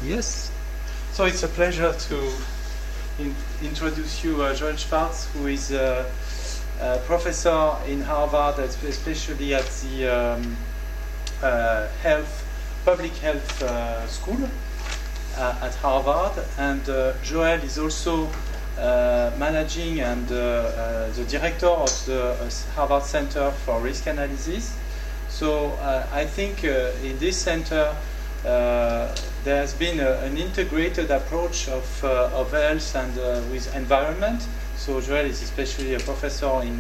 Yes. So it's a pleasure to introduce you Joel Schwartz, who is a professor in Harvard, especially at the public health school at Harvard. And Joel is also managing and the director of the Harvard Center for Risk Analysis. So I think in this center there has been an integrated approach of health and with environment. So Joel is especially a professor in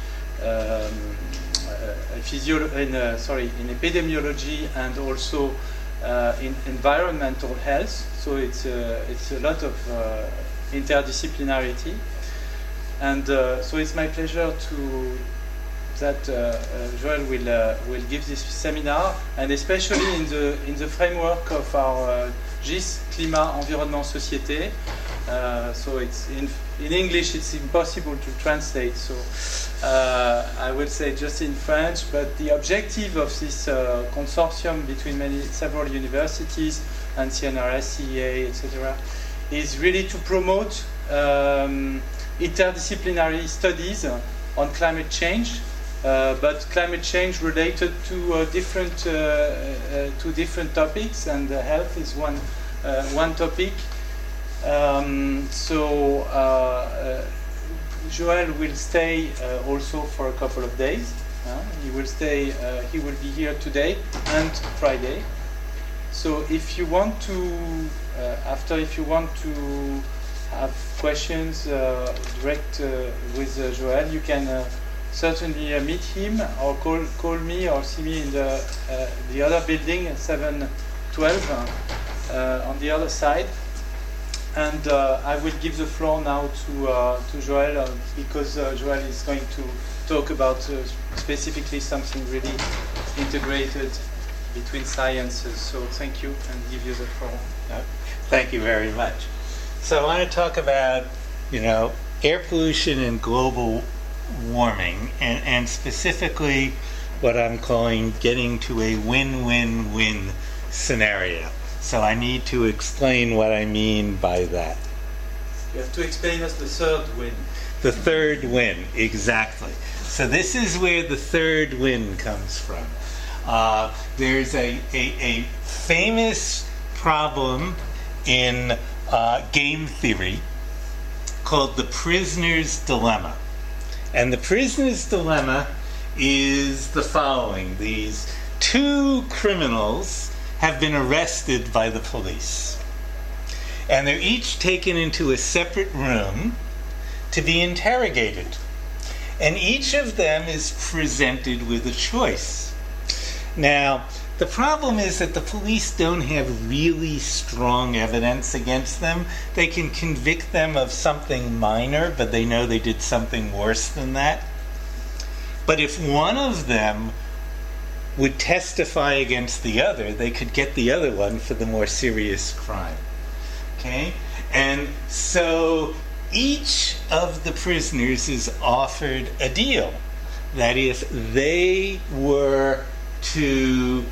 in epidemiology and also in environmental health. So it's a lot of interdisciplinarity, and so it's my pleasure that Joel will give this seminar, and especially in the framework of our GIS, Climat, Environnement, Société. So it's in English it's impossible to translate, so I will say just in French, but the objective of this consortium between several universities and CNRS, CEA, etc., is really to promote interdisciplinary studies on climate change, but climate change related to different topics, and health is one topic. Joel will stay also for a couple of days. He will stay. He will be here today and Friday. So if you want to, if you want to have questions direct with Joel, you can certainly meet him or call me or see me in the other building, 712, on the other side. And I will give the floor now to Joel because Joel is going to talk about specifically something really integrated between sciences. So thank you, and give you the floor. Thank you very much. So I want to talk about, air pollution and global warming, and specifically what I'm calling getting to a win-win-win scenario. So I need to explain what I mean by that. You have to explain us the third win. The third win, exactly. So this is where the third win comes from. There's a famous problem in game theory called the prisoner's dilemma. And the prisoner's dilemma is the following. These two criminals have been arrested by the police. And they're each taken into a separate room to be interrogated. And each of them is presented with a choice. Now, the problem is that the police don't have really strong evidence against them. They can convict them of something minor, but they know they did something worse than that. But if one of them would testify against the other, they could get the other one for the more serious crime. Okay? And so each of the prisoners is offered a deal that if they were to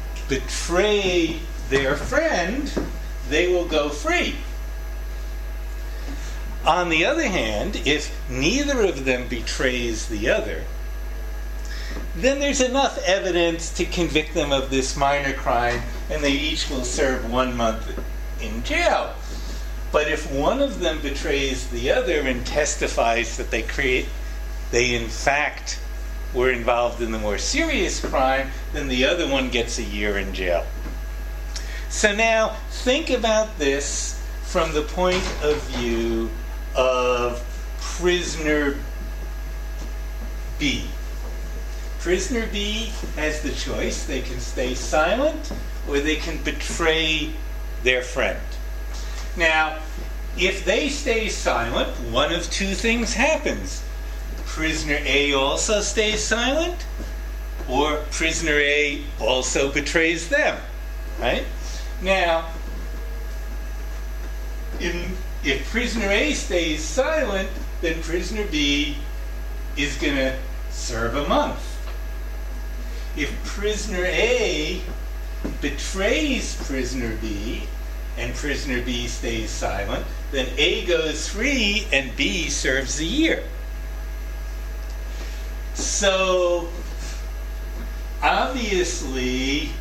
betray their friend, they will go free. On the other hand, if neither of them betrays the other, then there's enough evidence to convict them of this minor crime, and they each will serve 1 month in jail. But if one of them betrays the other and testifies that they in fact were involved in the more serious crime, then the other one gets a year in jail. So now, think about this from the point of view of prisoner B. Prisoner B has the choice. They can stay silent or they can betray their friend. Now, if they stay silent, one of two things happens. Prisoner A also stays silent, or prisoner A also betrays them. Right? Now, if prisoner A stays silent, then prisoner B is going to serve a month. If prisoner A betrays prisoner B and prisoner B stays silent, then A goes free and B serves a year. So, obviously,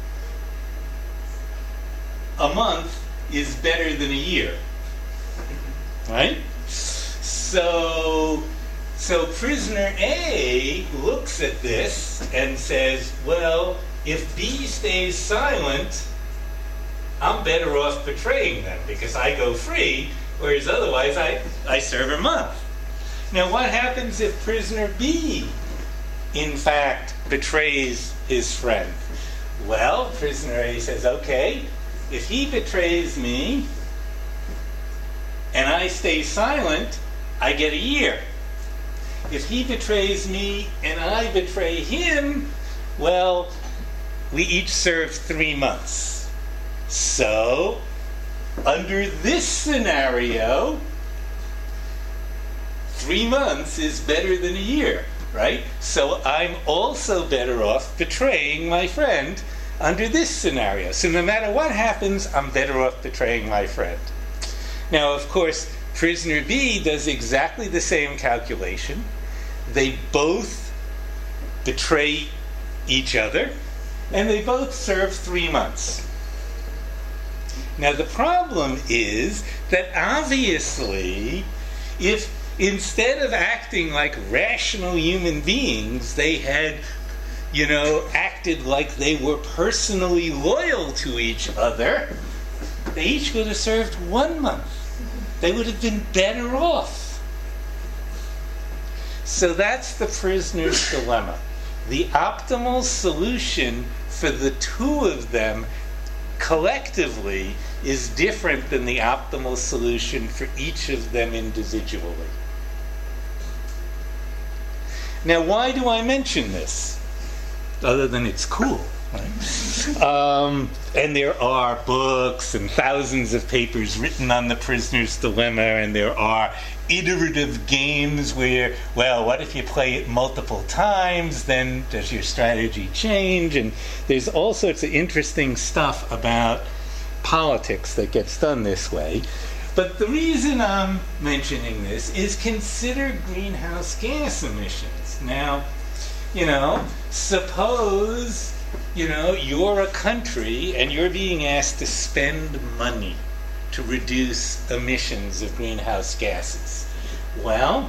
a month is better than a year, right? So prisoner A looks at this and says, well, if B stays silent, I'm better off betraying them because I go free, whereas otherwise I serve a month. Now, what happens if prisoner B, in fact, betrays his friend? Well, prisoner A says, okay, if he betrays me and I stay silent, I get a year. If he betrays me and I betray him, well, we each serve 3 months. So, under this scenario, 3 months is better than a year, right? So I'm also better off betraying my friend under this scenario. So no matter what happens, I'm better off betraying my friend. Now, of course, prisoner B does exactly the same calculation. They both betray each other, and they both serve 3 months. Now, the problem is that obviously, if instead of acting like rational human beings, they had, acted like they were personally loyal to each other, they each would have served 1 month. They would have been better off. So that's the prisoner's dilemma. The optimal solution for the two of them collectively is different than the optimal solution for each of them individually. Now, why do I mention this? Other than it's cool, right? And there are books and thousands of papers written on the prisoner's dilemma, and there are iterative games where, well, what if you play it multiple times? Then does your strategy change? And there's all sorts of interesting stuff about politics that gets done this way. But the reason I'm mentioning this is consider greenhouse gas emissions. Now, suppose, you're a country and you're being asked to spend money to reduce emissions of greenhouse gases. Well,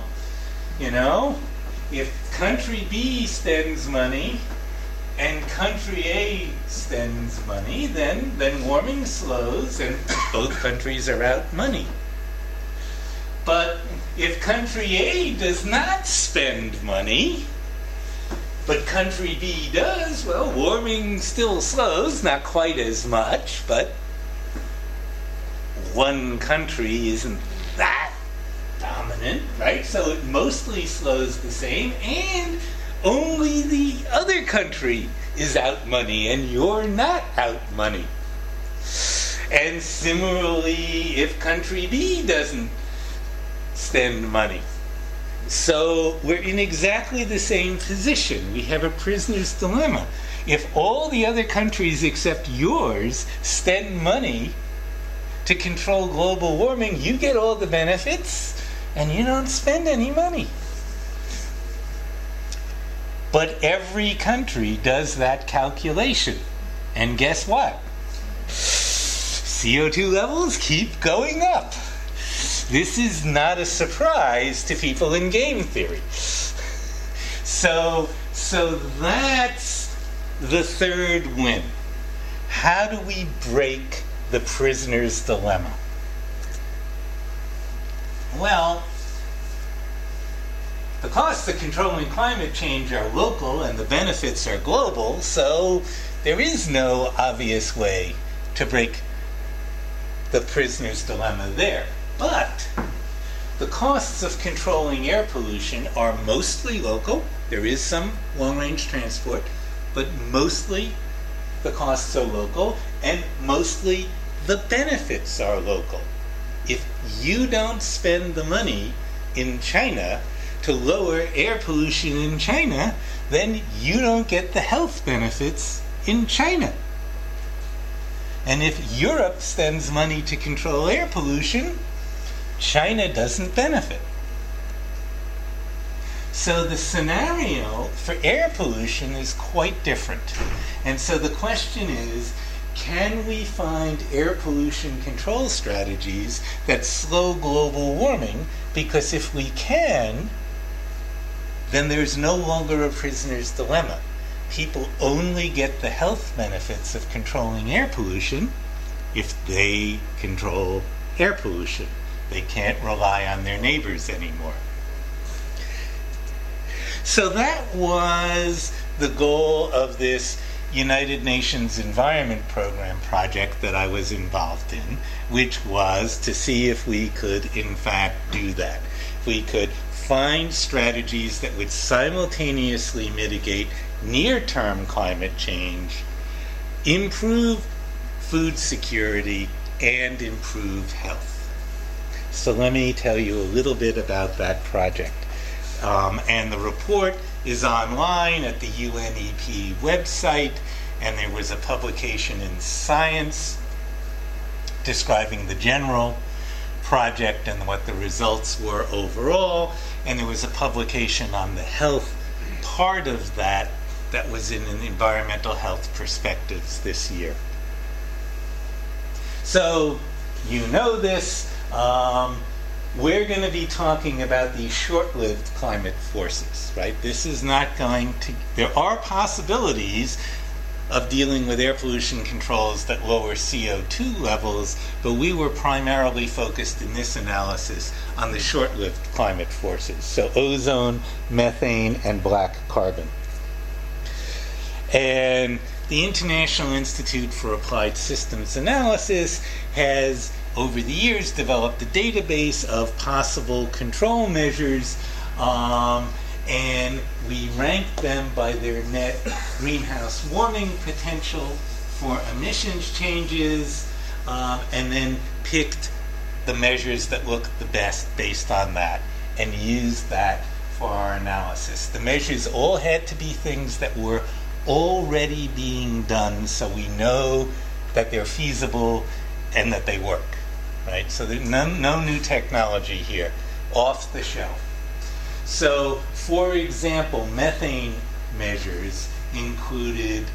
if country B spends money and country A spends money, then warming slows and both countries are out money. But if country A does not spend money, but country B does, well, warming still slows, not quite as much, but one country isn't that dominant, right? So it mostly slows the same, and only the other country is out money, and you're not out money. And similarly, if country B doesn't spend money. So we're in exactly the same position. We have a prisoner's dilemma. If all the other countries except yours spend money to control global warming, you get all the benefits and you don't spend any money. But every country does that calculation. And guess what? CO2 levels keep going up. This is not a surprise to people in game theory. So that's the third win. How do we break the prisoner's dilemma? Well, the costs of controlling climate change are local and the benefits are global, so there is no obvious way to break the prisoner's dilemma there. But the costs of controlling air pollution are mostly local. There is some long-range transport, but mostly the costs are local, and mostly the benefits are local. If you don't spend the money in China to lower air pollution in China, then you don't get the health benefits in China. And if Europe spends money to control air pollution, China doesn't benefit. So the scenario for air pollution is quite different. And so the question is, can we find air pollution control strategies that slow global warming? Because if we can, then there's no longer a prisoner's dilemma. People only get the health benefits of controlling air pollution if they control air pollution. They can't rely on their neighbors anymore. So that was the goal of this United Nations Environment Program project that I was involved in, which was to see if we could in fact do that. We could find strategies that would simultaneously mitigate near-term climate change, improve food security, and improve health. So let me tell you a little bit about that project. And the report is online at the UNEP website, and there was a publication in Science describing the general project and what the results were overall, and there was a publication on the health part of that that was in an Environmental Health Perspectives this year. So, you know this. We're going to be talking about these short-lived climate forces, right? This is not going to... There are possibilities of dealing with air pollution controls that lower CO2 levels, but we were primarily focused in this analysis on the short-lived climate forces, so ozone, methane, and black carbon. And the International Institute for Applied Systems Analysis has over the years developed a database of possible control measures, and we ranked them by their net greenhouse warming potential for emissions changes, and then picked the measures that looked the best based on that and used that for our analysis. The measures all had to be things that were already being done, so we know that they're feasible and that they work. Right? So there's no new technology here, off the shelf. So, for example, methane measures included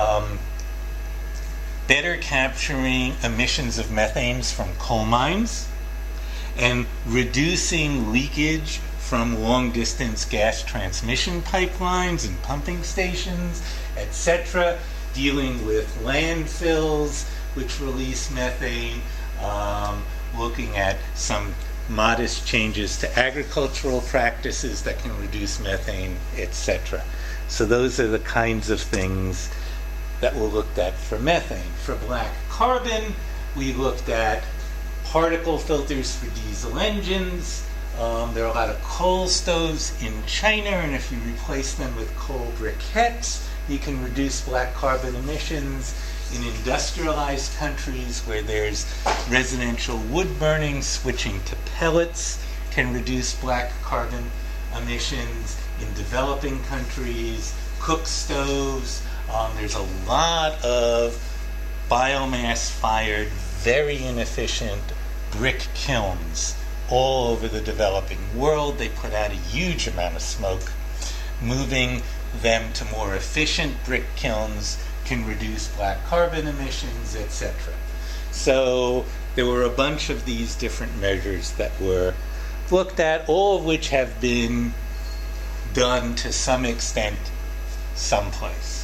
better capturing emissions of methanes from coal mines and reducing leakage from long-distance gas transmission pipelines and pumping stations, etc., dealing with landfills which release methane, looking at some modest changes to agricultural practices that can reduce methane, etc. So those are the kinds of things that were looked at for methane. For black carbon, we looked at particle filters for diesel engines. There are a lot of coal stoves in China, and if you replace them with coal briquettes, you can reduce black carbon emissions. In industrialized countries where there's residential wood burning, switching to pellets can reduce black carbon emissions. In developing countries, cook stoves, there's a lot of biomass-fired, very inefficient brick kilns all over the developing world. They put out a huge amount of smoke. Moving them to more efficient brick kilns can reduce black carbon emissions, etc. So there were a bunch of these different measures that were looked at, all of which have been done to some extent someplace.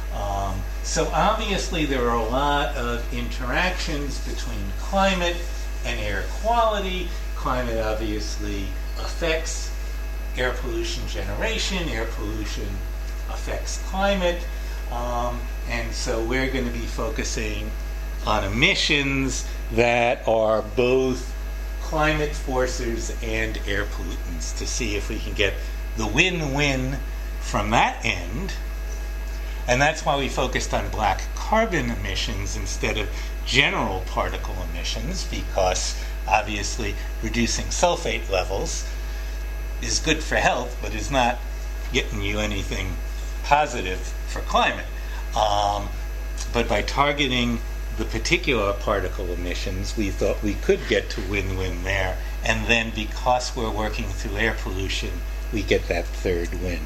So obviously there are a lot of interactions between climate and air quality. Climate obviously affects air pollution generation. Air pollution affects climate. And so we're going to be focusing on emissions that are both climate forcers and air pollutants to see if we can get the win-win from that end. And that's why we focused on black carbon emissions instead of general particle emissions, because obviously reducing sulfate levels is good for health, but is not getting you anything positive for climate. But by targeting the particular particle emissions, we thought we could get to win-win there. And then because we're working through air pollution, we get that third win.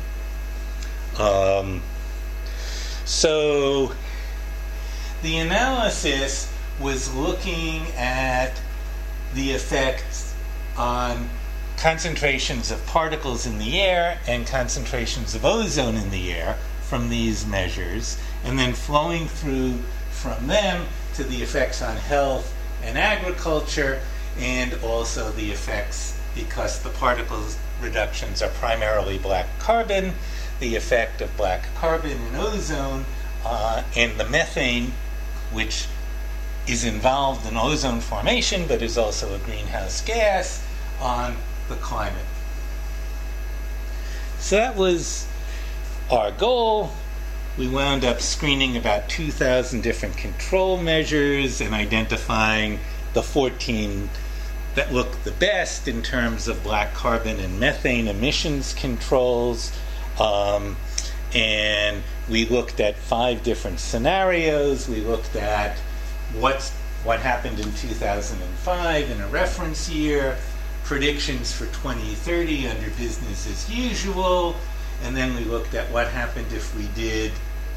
So the analysis was looking at the effects on concentrations of particles in the air and concentrations of ozone in the air from these measures, and then flowing through from them to the effects on health and agriculture, and also the effects, because the particles reductions are primarily black carbon, the effect of black carbon in ozone and the methane, which is involved in ozone formation but is also a greenhouse gas, on the climate. So that was our goal. We wound up screening about 2,000 different control measures and identifying the 14 that look the best in terms of black carbon and methane emissions controls. And we looked at 5 different scenarios. We looked at what happened in 2005 in a reference year, predictions for 2030 under business as usual, and then we looked at what happened if we did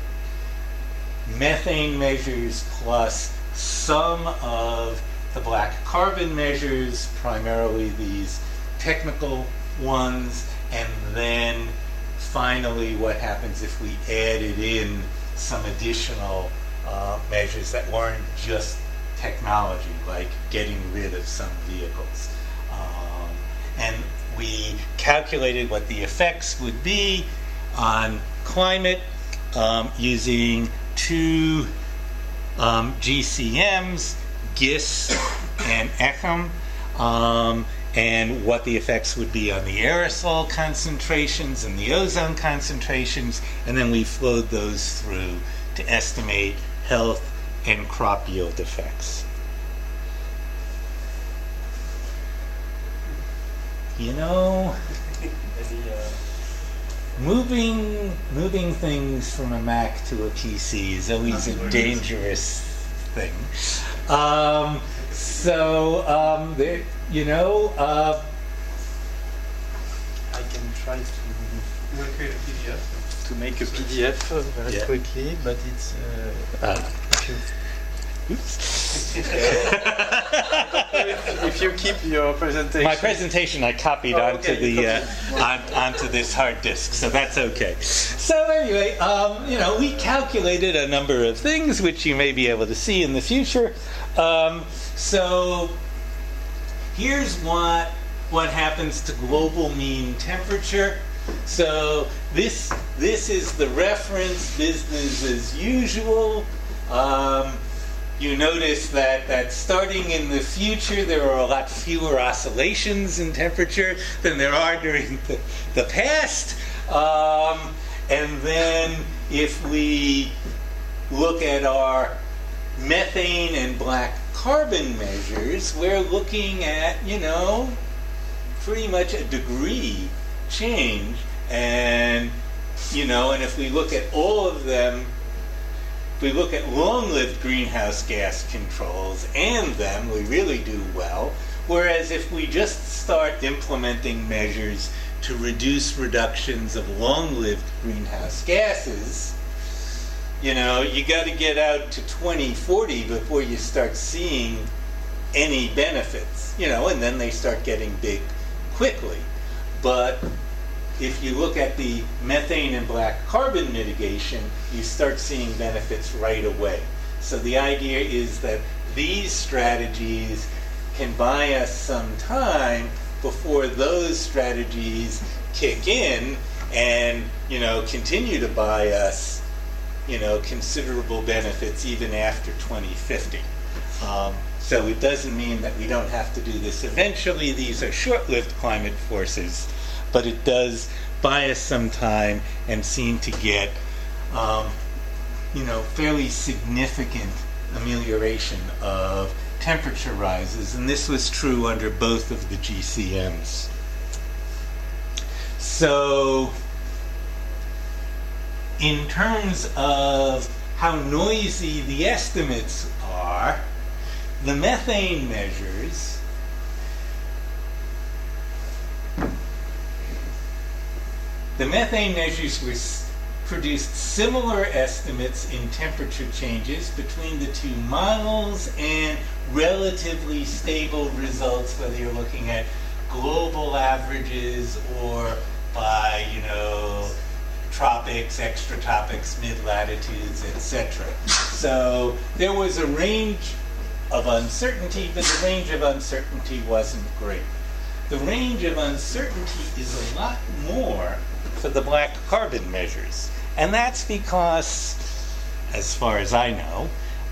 methane measures plus some of the black carbon measures, primarily these technical ones, and then finally what happens if we added in some additional measures that weren't just technology, like getting rid of some vehicles. And we calculated what the effects would be on climate using 2 GCMs, GISS and ECHM, and what the effects would be on the aerosol concentrations and the ozone concentrations, and then we flowed those through to estimate health and crop yield effects. You know, moving things from a Mac to a PC is always a dangerous thing. There, you know, I can try to create a PDF. to make a PDF very quickly, but it's if you keep your presentation. My presentation I copied onto this hard disk, so that's okay. So anyway, you know, we calculated a number of things which you may be able to see in the future. So here's what happens to global mean temperature. So this is the reference, business as usual. You notice that starting in the future, there are a lot fewer oscillations in temperature than there are during the past. And then if we look at our methane and black carbon measures, we're looking at, you know, pretty much a degree change. And, you know, and if we look at all of them, we look at long-lived greenhouse gas controls and them, we really do well. Whereas if we just start implementing measures to reduce reductions of long-lived greenhouse gases, you know, you got to get out to 2040 before you start seeing any benefits, you know, and then they start getting big quickly. But if you look at the methane and black carbon mitigation, you start seeing benefits right away. So the idea is that these strategies can buy us some time before those strategies kick in and, you know, continue to buy us, you know, considerable benefits even after 2050. So it doesn't mean that we don't have to do this eventually. These are short-lived climate forces, but it does buy us some time and seem to get, you know, fairly significant amelioration of temperature rises, and this was true under both of the GCMs. So, in terms of how noisy the estimates are, the methane measures produced similar estimates in temperature changes between the two models and relatively stable results, whether you're looking at global averages or by, tropics, extratropics, mid-latitudes, etc. So there was a range of uncertainty, but the range of uncertainty wasn't great. The range of uncertainty is a lot more for the black carbon measures. And that's because, as far as I know,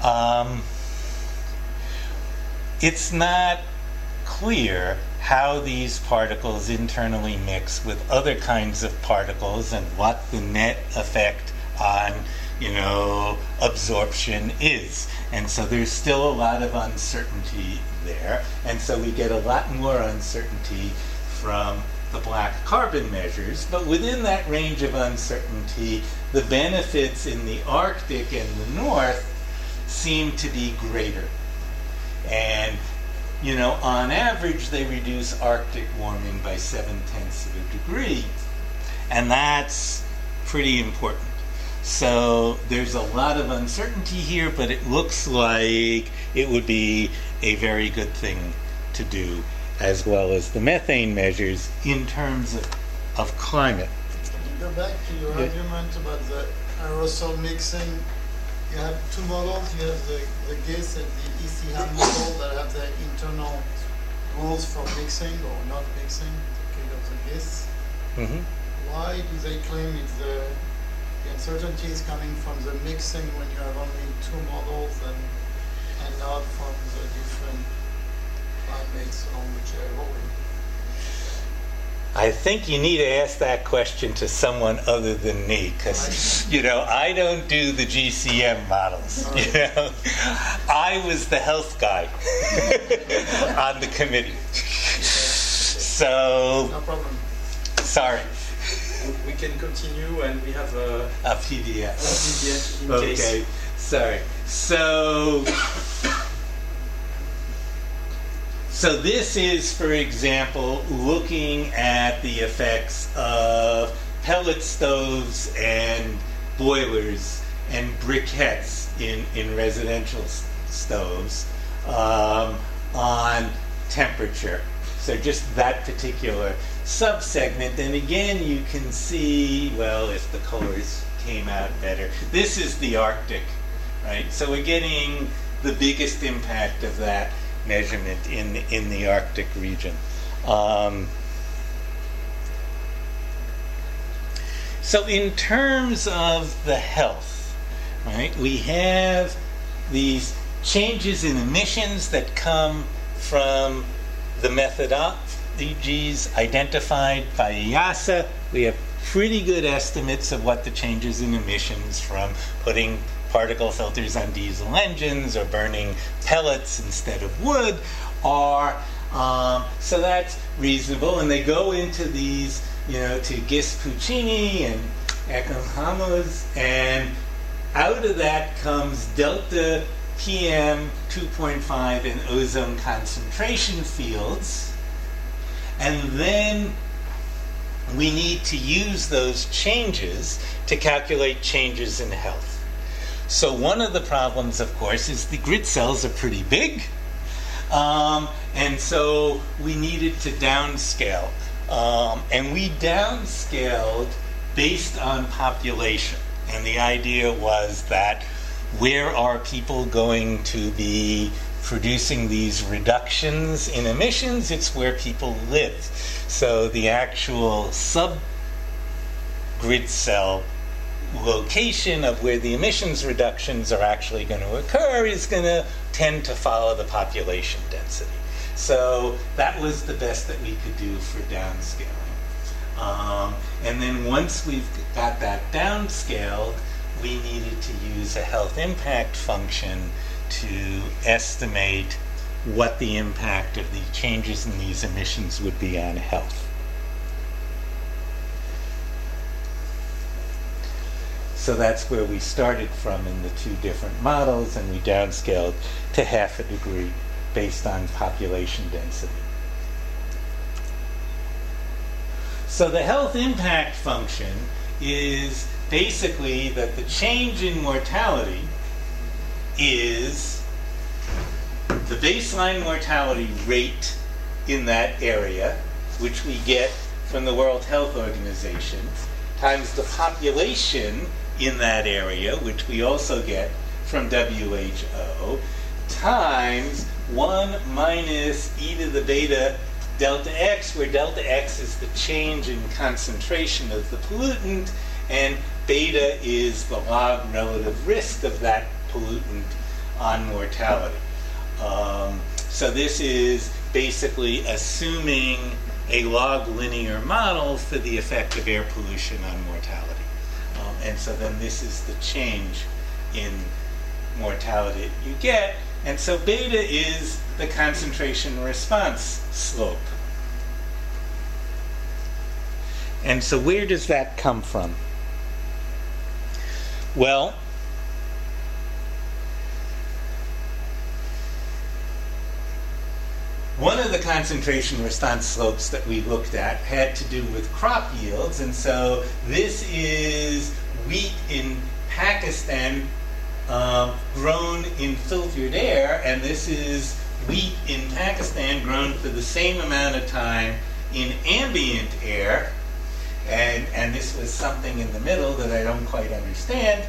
it's not clear how these particles internally mix with other kinds of particles and what the net effect on, absorption is. And so there's still a lot of uncertainty there. And so we get a lot more uncertainty from the black carbon measures. But within that range of uncertainty, the benefits in the Arctic and the North seem to be greater. And on average, they reduce Arctic warming by 0.7 of a degree. And that's pretty important. So there's a lot of uncertainty here, but it looks like it would be a very good thing to do, as well as the methane measures in terms of climate. Can you go back to your argument about the aerosol mixing? You have two models. You have the GISS and the ECHAM model that have the internal rules for mixing or not mixing, in the case of the GISS. Mm-hmm. Why do they claim it's the uncertainty is coming from the mixing when you have only two models and not from the different climates along which they're evolving? I think you need to ask that question to someone other than me, because I don't do the GCM models. I was the health guy on the committee. So, no problem. Sorry. We can continue, and we have a PDF. PDF in Okay. case. Sorry. So this is, for example, looking at the effects of pellet stoves and boilers and briquettes in residential stoves on temperature. So just that particular subsegment. And again, you can see, well, if the colors came out better. This is the Arctic, right? So we're getting the biggest impact of that measurement in the Arctic region. So in terms of the health, right, we have these changes in emissions that come from the methodologies identified by EASA. We have pretty good estimates of what the changes in emissions from putting particle filters on diesel engines or burning pellets instead of wood are. So that's reasonable. And they go into these, to GISS Puccini and ECOHAMUS, and out of that comes delta PM 2.5 in ozone concentration fields. And then we need to use those changes to calculate changes in health. So one of the problems, of course, is the grid cells are pretty big. And so we needed to downscale. And we downscaled based on population. And the idea was that where are people going to be producing these reductions in emissions? It's where people live. So the actual sub-grid cell location of where the emissions reductions are actually going to occur is going to tend to follow the population density. So that was the best that we could do for downscaling. And then once we've got that downscaled, we needed to use a health impact function to estimate what the impact of the changes in these emissions would be on health. So that's where we started from in the two different models, and we downscaled to 0.5 degree based on population density. So the health impact function is basically that the change in mortality is the baseline mortality rate in that area, which we get from the World Health Organization, times the population in that area, which we also get from WHO, times 1 minus e to the beta delta x, where delta x is the change in concentration of the pollutant, and beta is the log relative risk of that pollutant on mortality. So this is basically assuming a log linear model for the effect of air pollution on mortality. And so then this is the change in mortality that you get. And so beta is the concentration response slope. And so where does that come from? Well, one of the concentration response slopes that we looked at had to do with crop yields, and so this is wheat in Pakistan grown in filtered air, and this is wheat in Pakistan grown for the same amount of time in ambient air. And this was something in the middle that I don't quite understand.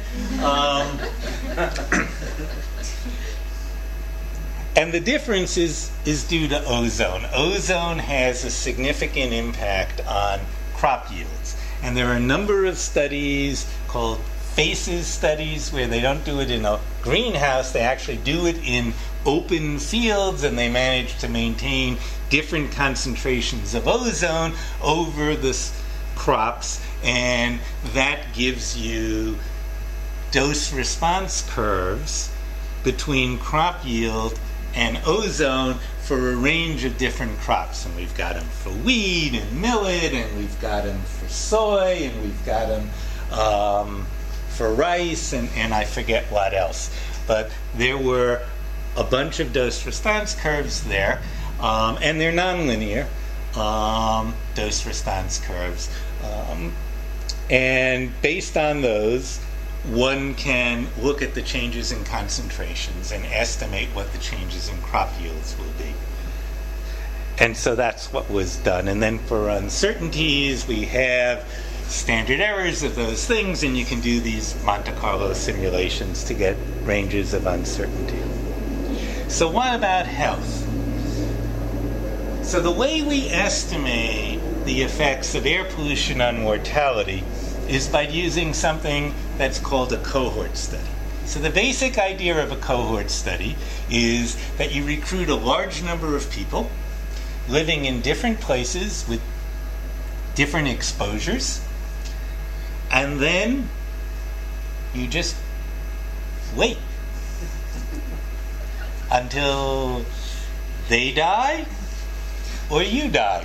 And the difference is due to ozone. Ozone has a significant impact on crop yields. And there are a number of studies called FACES studies where they don't do it in a greenhouse, they actually do it in open fields, and they manage to maintain different concentrations of ozone over the crops, and that gives you dose response curves between crop yield and ozone for a range of different crops. And we've got them for wheat and millet, and we've got them for soy, and we've got them for rice, and I forget what else. But there were a bunch of dose response curves there, and they're nonlinear dose response curves. And based on those, one can look at the changes in concentrations and estimate what the changes in crop yields will be. And so that's what was done. And then for uncertainties, we have standard errors of those things, and you can do these Monte Carlo simulations to get ranges of uncertainty. So what about health? So the way we estimate the effects of air pollution on mortality is by using something that's called a cohort study. So the basic idea of a cohort study is that you recruit a large number of people living in different places with different exposures, and then you just wait until they die or you die.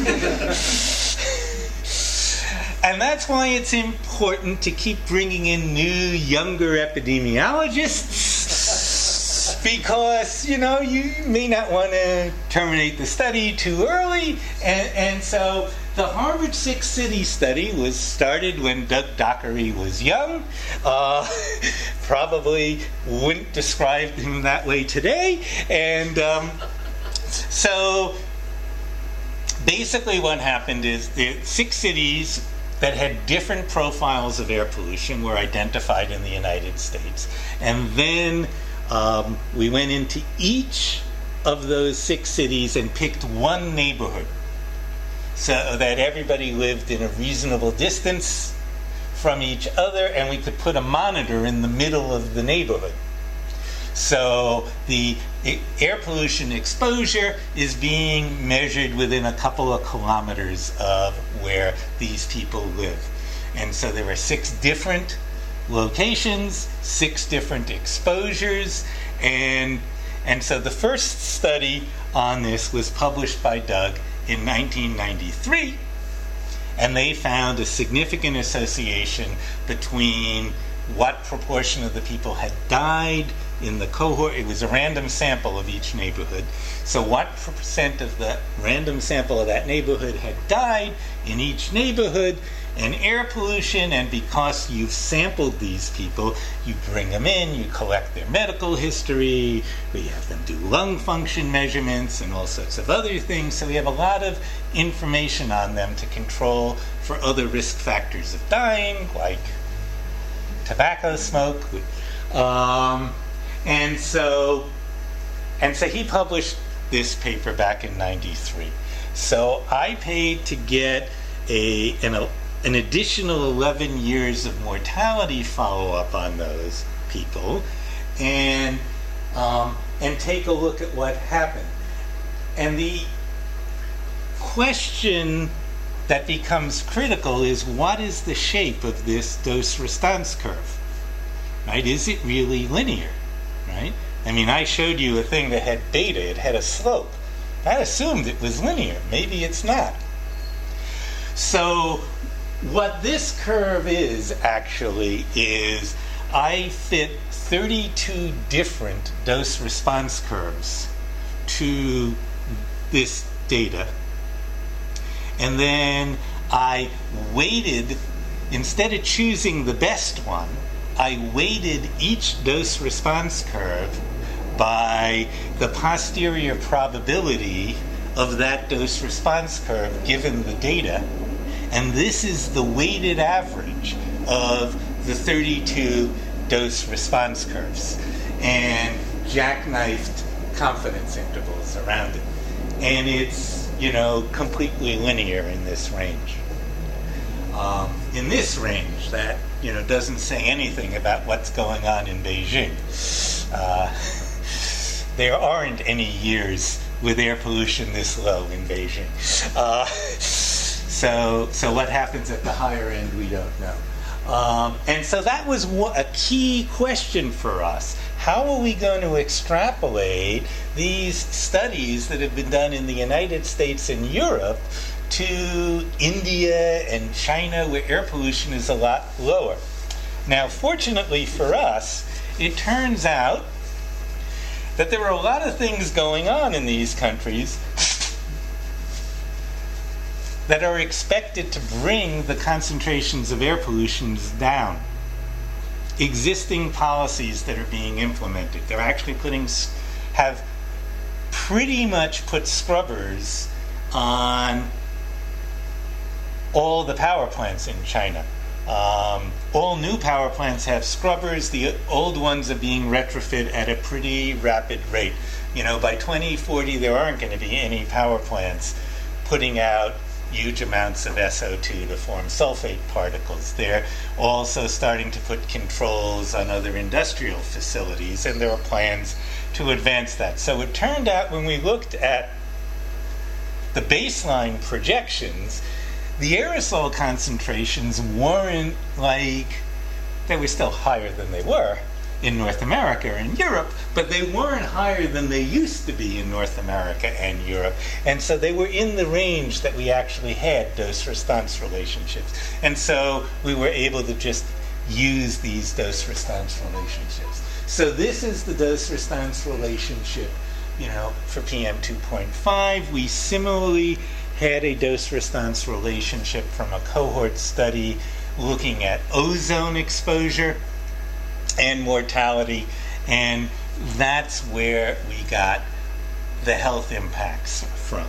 And that's why it's important to keep bringing in new, younger epidemiologists, because, you may not want to terminate the study too early. And so the Harvard Six City study was started when Doug Dockery was young. Probably wouldn't describe him that way today. And so basically what happened is the 6 cities that had different profiles of air pollution were identified in the United States. And then we went into each of those 6 cities and picked one neighborhood so that everybody lived in a reasonable distance from each other, and we could put a monitor in the middle of the neighborhood. So the air pollution exposure is being measured within a couple of kilometers of where these people live. And so there are 6 different locations, 6 different exposures, and so the first study on this was published by Doug in 1993. and they found a significant association between what proportion of the people had died in the cohort. It was a random sample of each neighborhood. So what percent of the random sample of that neighborhood had died in each neighborhood, and air pollution. And because you've sampled these people, you bring them in, you collect their medical history, we have them do lung function measurements and all sorts of other things. So we have a lot of information on them to control for other risk factors of dying, like tobacco smoke. And so he published this paper back in '93. So I paid to get an additional 11 years of mortality follow-up on those people, and take a look at what happened. And the question that becomes critical is, what is the shape of this dose-response curve? Right? Is it really linear? Right? I mean, I showed you a thing that had beta. It had a slope. I assumed it was linear. Maybe it's not. So what this curve is actually is I fit 32 different dose-response curves to this data. And then I weighted, instead of choosing the best one, I weighted each dose-response curve by the posterior probability of that dose-response curve given the data. And this is the weighted average of the 32 dose-response curves, and jackknifed confidence intervals around it. And it's, completely linear in this range. In this range, that, doesn't say anything about what's going on in Beijing. There aren't any years with air pollution this low in Beijing. So what happens at the higher end, we don't know. And so that was a key question for us. How are we going to extrapolate these studies that have been done in the United States and Europe to India and China, where air pollution is a lot lower? Now, fortunately for us, it turns out that there are a lot of things going on in these countries that are expected to bring the concentrations of air pollution down. Existing policies that are being implemented. They're actually have pretty much put scrubbers on all the power plants in China. All new power plants have scrubbers. The old ones are being retrofit at a pretty rapid rate. By 2040, there aren't going to be any power plants putting out huge amounts of SO2 to form sulfate particles. They're also starting to put controls on other industrial facilities, and there are plans to advance that. So it turned out, when we looked at the baseline projections, the aerosol concentrations weren't they were still higher than they were in North America and Europe, but they weren't higher than they used to be in North America and Europe. And so they were in the range that we actually had dose-response relationships. And so we were able to just use these dose-response relationships. So this is the dose-response relationship, for PM 2.5. We similarly had a dose-response relationship from a cohort study looking at ozone exposure and mortality, and that's where we got the health impacts from.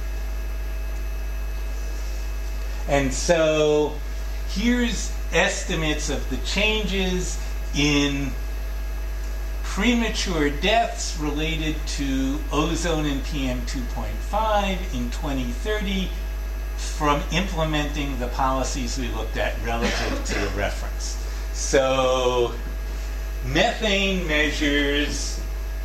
And so here's estimates of the changes in premature deaths related to ozone and PM 2.5 in 2030 from implementing the policies we looked at relative to the reference. So methane measures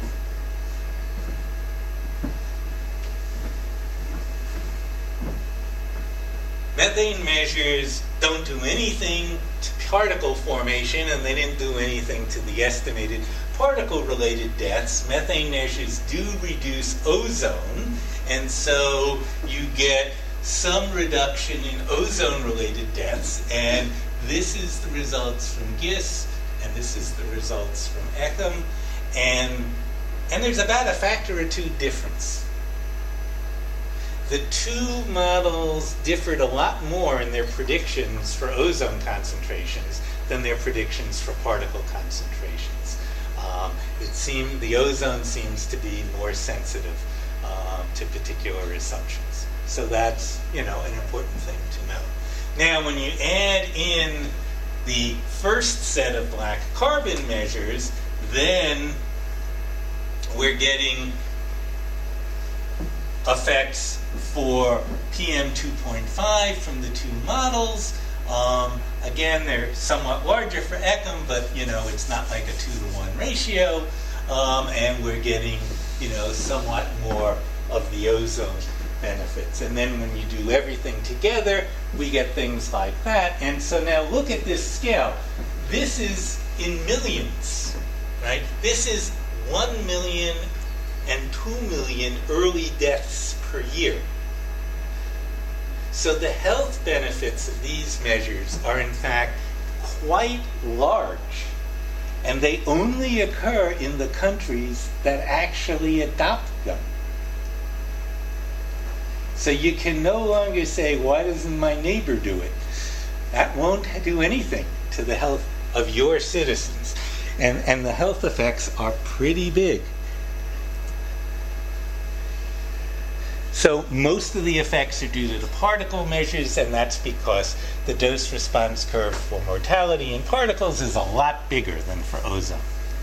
don't do anything to particle formation, and they didn't do anything to the estimated particle-related deaths. Methane measures do reduce ozone, and so you get some reduction in ozone-related deaths, and this is the results from GISS, and this is the results from ECHM, and there's about a factor or 2 difference. The two models differed a lot more in their predictions for ozone concentrations than their predictions for particle concentrations. It seemed the ozone seems to be more sensitive to particular assumptions. So that's, an important thing to know. Now, when you add in the first set of black carbon measures, then we're getting effects for PM 2.5 from the two models. Again, they're somewhat larger for ECHM, but it's not like a 2-to-1 ratio, and we're getting somewhat more of the ozone benefits. And then when you do everything together, we get things like that. And so now look at this scale. This is in millions, right? This is 1 million and 2 million early deaths per year. So the health benefits of these measures are in fact quite large, and they only occur in the countries that actually adopt them. So you can no longer say, why doesn't my neighbor do it? That won't do anything to the health of your citizens. And the health effects are pretty big. So most of the effects are due to the particle measures, and that's because the dose-response curve for mortality in particles is a lot bigger than for ozone.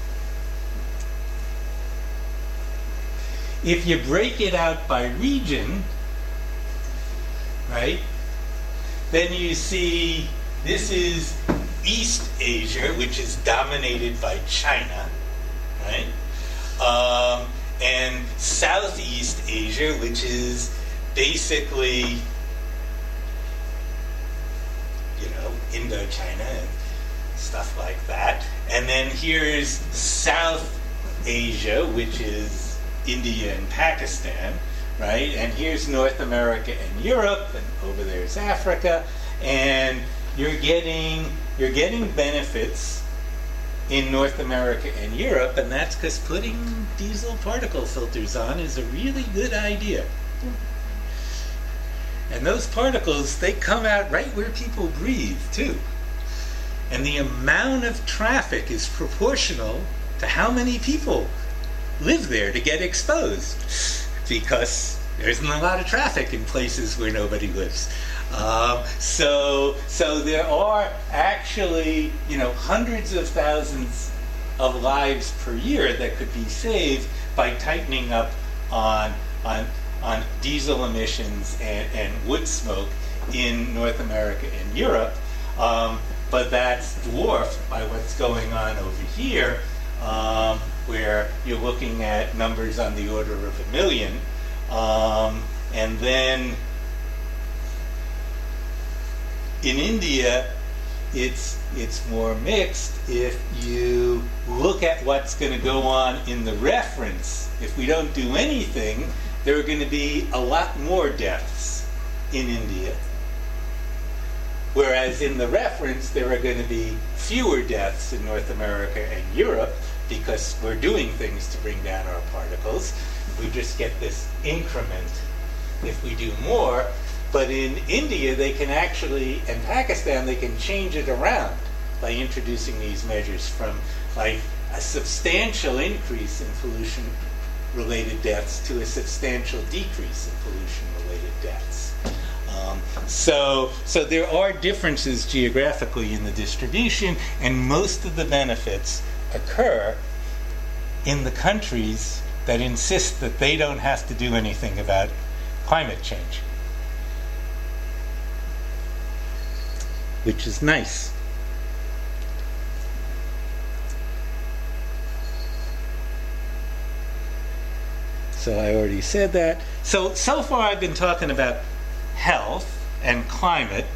If you break it out by region, right, then you see this is East Asia, which is dominated by China, right? And Southeast Asia, which is basically, Indochina and stuff like that. And then here's South Asia, which is India and Pakistan, right? And here's North America and Europe, and over there's Africa, and you're getting benefits in North America and Europe, and that's because putting diesel particle filters on is a really good idea. And those particles, they come out right where people breathe, too. And the amount of traffic is proportional to how many people live there to get exposed, because there isn't a lot of traffic in places where nobody lives. So there are actually, hundreds of thousands of lives per year that could be saved by tightening up on diesel emissions and wood smoke in North America and Europe. But that's dwarfed by what's going on over here, where you're looking at numbers on the order of 1 million. And then in India, it's more mixed. If you look at what's going to go on in the reference, if we don't do anything, there are going to be a lot more deaths in India. Whereas in the reference, there are going to be fewer deaths in North America and Europe, because we're doing things to bring down our particles. We just get this increment if we do more. But in India, they can actually, and Pakistan, they can change it around by introducing these measures from like a substantial increase in pollution-related deaths to a substantial decrease in pollution-related deaths. So there are differences geographically in the distribution, and most of the benefits occur in the countries that insist that they don't have to do anything about climate change, which is nice. So I already said that. So far I've been talking about health and climate.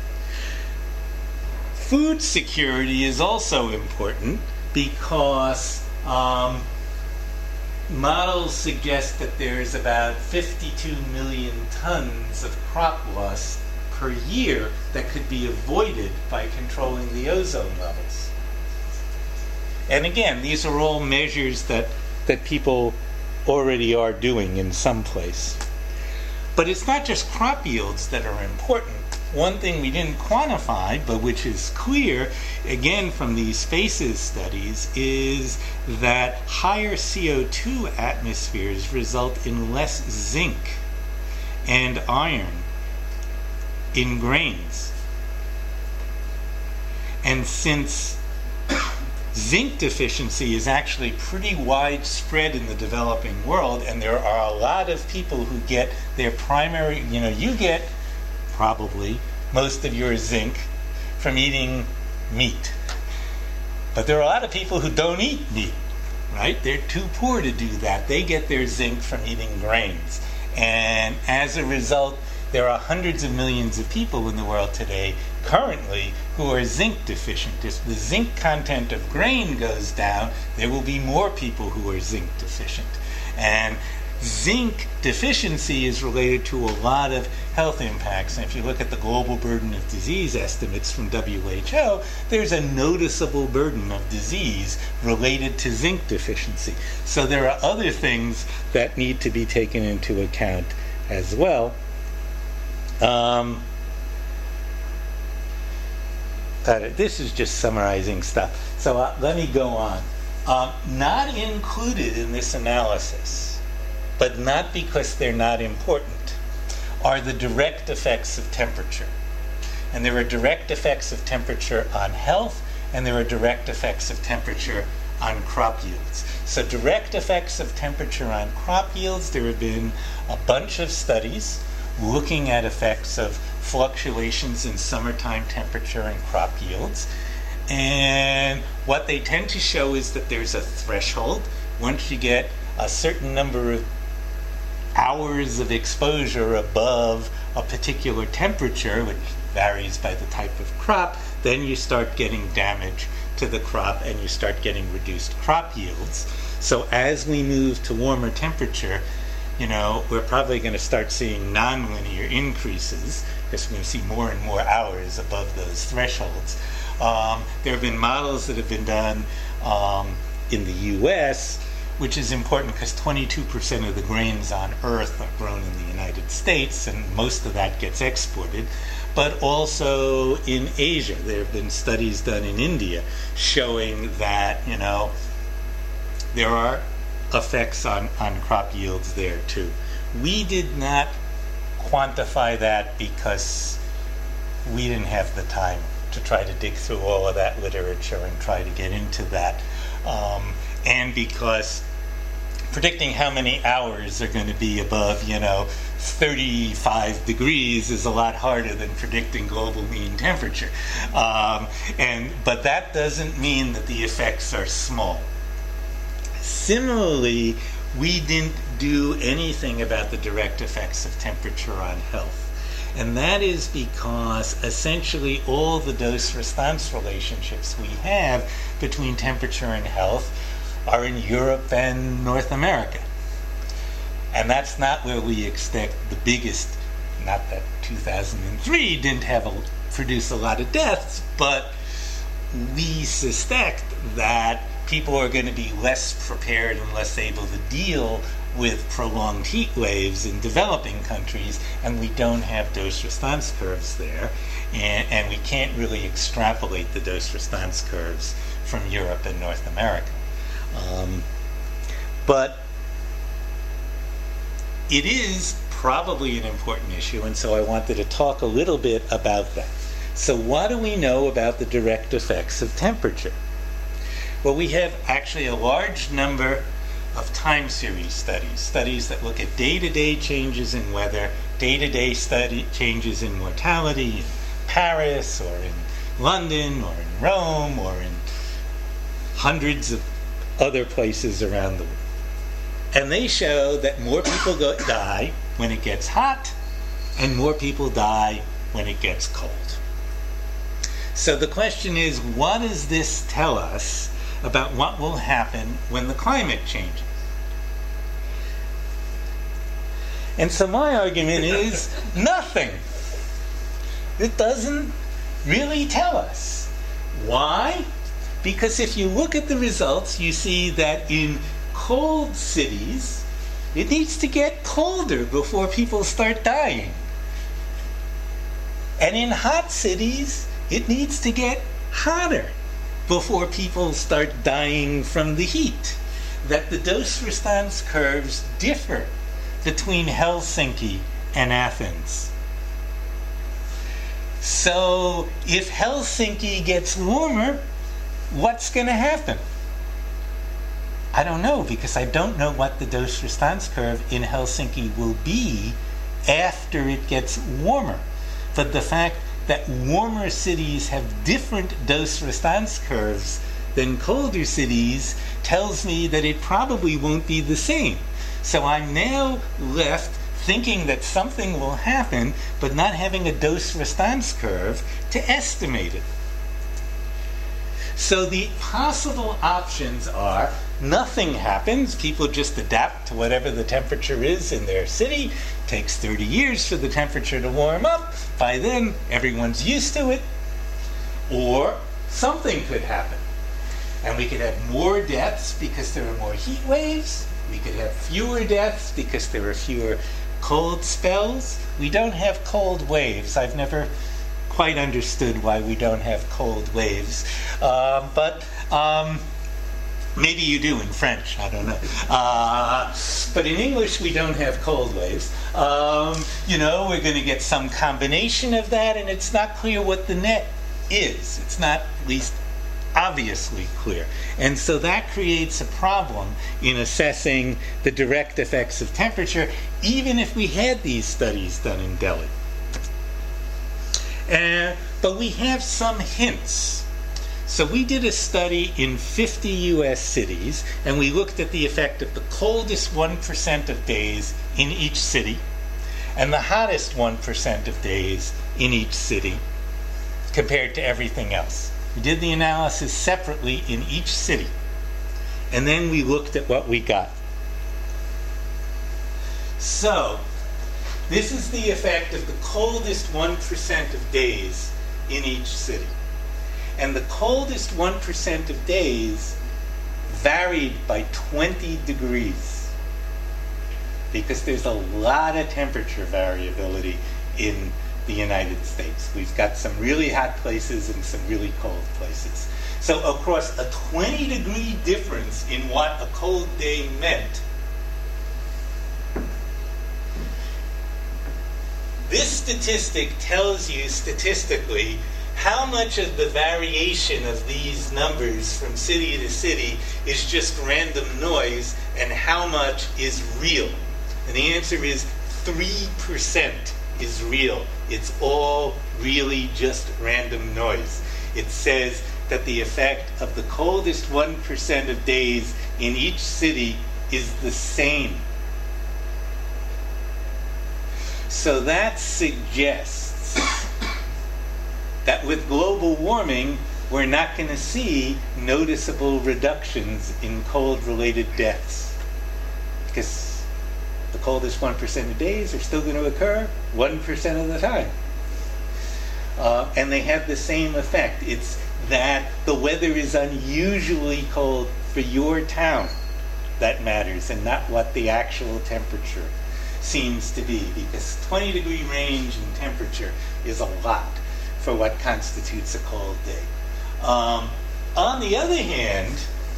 Food security is also important because, models suggest that there's about 52 million tons of crop loss per year that could be avoided by controlling the ozone levels. And again, these are all measures that people already are doing in some place. But it's not just crop yields that are important. One thing we didn't quantify, but which is clear, again from these FACES studies, is that higher CO2 atmospheres result in less zinc and iron in grains. And since zinc deficiency is actually pretty widespread in the developing world, and there are a lot of people who get their primary, you get probably most of your zinc from eating meat. But there are a lot of people who don't eat meat, right? They're too poor to do that. They get their zinc from eating grains. And as a result, there are hundreds of millions of people in the world today currently who are zinc deficient. If the zinc content of grain goes down, there will be more people who are zinc deficient. And zinc deficiency is related to a lot of health impacts. And if you look at the global burden of disease estimates from WHO, there's a noticeable burden of disease related to zinc deficiency. So there are other things that need to be taken into account as well. This is just summarizing stuff. So let me go on. Not included in this analysis, but not because they're not important, are the direct effects of temperature. And there are direct effects of temperature on health, and there are direct effects of temperature on crop yields. So direct effects of temperature on crop yields, there have been a bunch of studies looking at effects of fluctuations in summertime temperature and crop yields. And what they tend to show is that there's a threshold. Once you get a certain number of hours of exposure above a particular temperature, which varies by the type of crop, then you start getting damage to the crop and you start getting reduced crop yields. So as we move to warmer temperature, we're probably going to start seeing nonlinear increases because we're going to see more and more hours above those thresholds. There have been models that have been done in the U.S., which is important because 22% of the grains on Earth are grown in the United States, and most of that gets exported. But also in Asia, there have been studies done in India showing that, there are effects on crop yields there too. We did not quantify that because we didn't have the time to try to dig through all of that literature and try to get into that. And because predicting how many hours are going to be above, 35 degrees is a lot harder than predicting global mean temperature. But that doesn't mean that the effects are small. Similarly, we didn't do anything about the direct effects of temperature on health. And that is because essentially all the dose-response relationships we have between temperature and health are in Europe and North America. And that's not where we expect the biggest, not that 2003 didn't produce a lot of deaths, but we suspect that people are going to be less prepared and less able to deal with prolonged heat waves in developing countries, and we don't have dose-response curves there, and we can't really extrapolate the dose-response curves from Europe and North America. But it is probably an important issue, and so I wanted to talk a little bit about that. So what do we know about the direct effects of temperature? Well, we have actually a large number of time series studies that look at day-to-day changes in weather, day-to-day changes in mortality in Paris or in London or in Rome or in hundreds of other places around the world. And they show that more people die when it gets hot and more people die when it gets cold. So the question is, what does this tell us about what will happen when the climate changes? And so my argument is nothing. It doesn't really tell us. Why? Because if you look at the results, you see that in cold cities, it needs to get colder before people start dying. And in hot cities, it needs to get hotter before people start dying from the heat. That the dose-response curves differ between Helsinki and Athens. So if Helsinki gets warmer, what's going to happen? I don't know, because I don't know what the dose-response curve in Helsinki will be after it gets warmer. But the fact that warmer cities have different dose-response curves than colder cities tells me that it probably won't be the same. So I'm now left thinking that something will happen, but not having a dose-response curve to estimate it. So the possible options are nothing happens, people just adapt to whatever the temperature is in their city, takes 30 years for the temperature to warm up, by then everyone's used to it, or something could happen. And we could have more deaths because there are more heat waves, we could have fewer deaths because there are fewer cold spells. We don't have cold waves. I've never quite understood why we don't have cold waves. But maybe you do in French, I don't know. But in English, we don't have cold waves. We're going to get some combination of that, and it's not clear what the net is. It's not at least obviously clear. And so that creates a problem in assessing the direct effects of temperature, even if we had these studies done in Delhi. But we have some hints. So we did a study in 50 US cities, and we looked at the effect of the coldest 1% of days in each city and the hottest 1% of days in each city compared to everything else. We did the analysis separately in each city, and then we looked at what we got. So, this is the effect of the coldest 1% of days in each city. And the coldest 1% of days varied by 20 degrees, because there's a lot of temperature variability in the United States. We've got some really hot places and some really cold places. So across a 20-degree difference in what a cold day meant, this statistic tells you statistically how much of the variation of these numbers from city to city is just random noise and how much is real. And the answer is 3% is real. It's all really just random noise. It says that the effect of the coldest 1% of days in each city is the same. So that suggests that with global warming, we're not going to see noticeable reductions in cold-related deaths, because the coldest 1% of days are still going to occur 1% of the time. And they have the same effect. It's that the weather is unusually cold for your town that matters, and not what the actual temperature seems to be, because 20-degree range in temperature is a lot for what constitutes a cold day. On the other hand,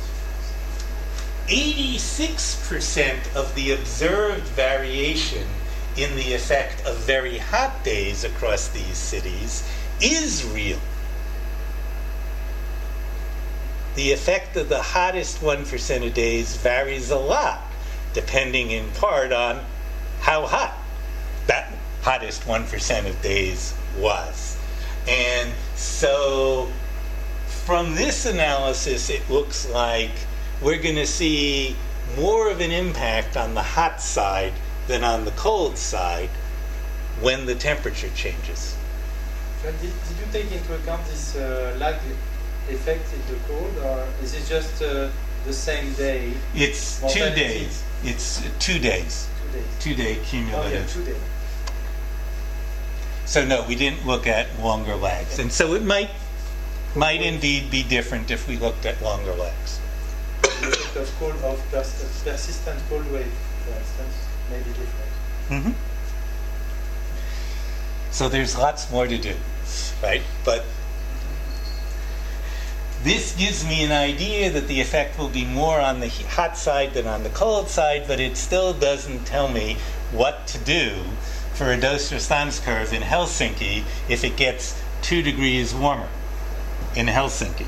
86% of the observed variation in the effect of very hot days across these cities is real. The effect of the hottest 1% of days varies a lot, depending in part on how hot that hottest 1% of days was. And so from this analysis, it looks like we're going to see more of an impact on the hot side than on the cold side when the temperature changes. Did you take into account this lag effect in the cold, or is it just the same day? It's 2 days. It's 2 days. 2 days. 2-day Oh, cumulative. yeah, 2 days. So no, we didn't look at longer lags. And so it might indeed be different if we looked at longer lags. The effect of persistent cold wave, for instance, may be different. Mm-hmm. So there's lots more to do, right? But this gives me an idea that the effect will be more on the hot side than on the cold side, but it still doesn't tell me what to do for a dose response curve in Helsinki if it gets 2 degrees warmer in Helsinki.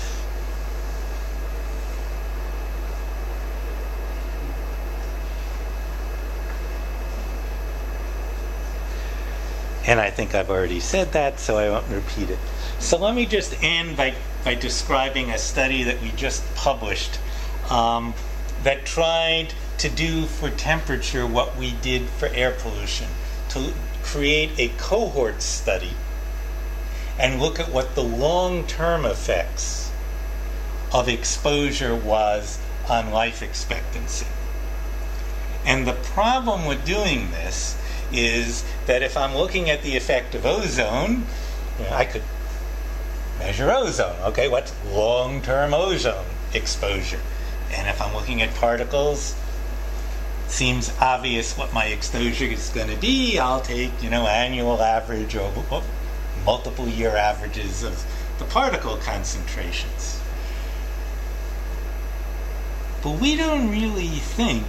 And I think I've already said that, so I won't repeat it. So let me just end by describing a study that we just published that tried to do for temperature what we did for air pollution, to create a cohort study and look at what the long-term effects of exposure was on life expectancy. And the problem with doing this is that if I'm looking at the effect of ozone, I could measure ozone. Okay, what's long-term ozone exposure? And if I'm looking at particles, it seems obvious what my exposure is going to be. I'll take, annual average or multiple year averages of the particle concentrations. But we don't really think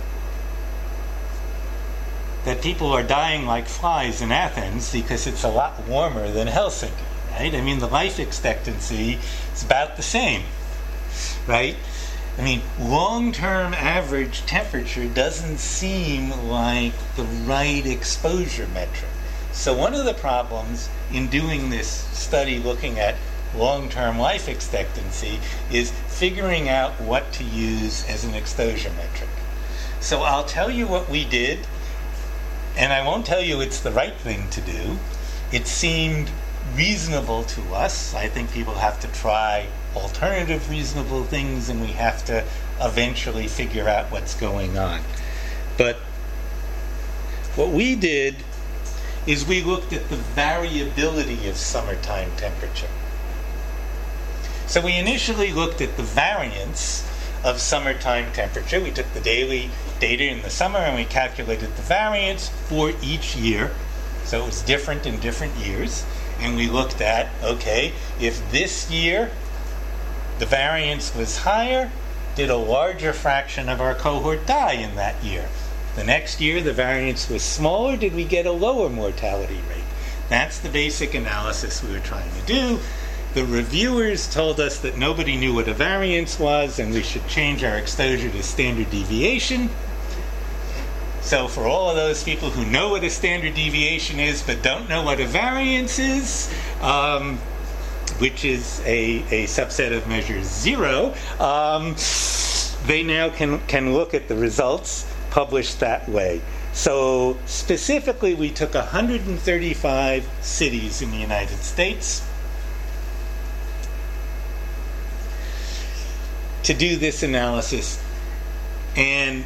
that people are dying like flies in Athens because it's a lot warmer than Helsinki, right? I mean, the life expectancy is about the same, right? I mean, long-term average temperature doesn't seem like the right exposure metric. So one of the problems in doing this study looking at long-term life expectancy is figuring out what to use as an exposure metric. So I'll tell you what we did, and I won't tell you it's the right thing to do. It seemed reasonable to us. I think people have to try alternative reasonable things, and we have to eventually figure out what's going on. But what we did is we looked at the variability of summertime temperature. So we initially looked at the variance of summertime temperature. We took the daily data in the summer and we calculated the variance for each year. So it was different in different years. And we looked at, okay, if this year the variance was higher, did a larger fraction of our cohort die in that year? The next year the variance was smaller, did we get a lower mortality rate? That's the basic analysis we were trying to do. The reviewers told us that nobody knew what a variance was and we should change our exposure to standard deviation. So for all of those people who know what a standard deviation is but don't know what a variance is, which is a subset of measure 0, they now can look at the results published that way. So specifically, we took 135 cities in the United States to do this analysis. And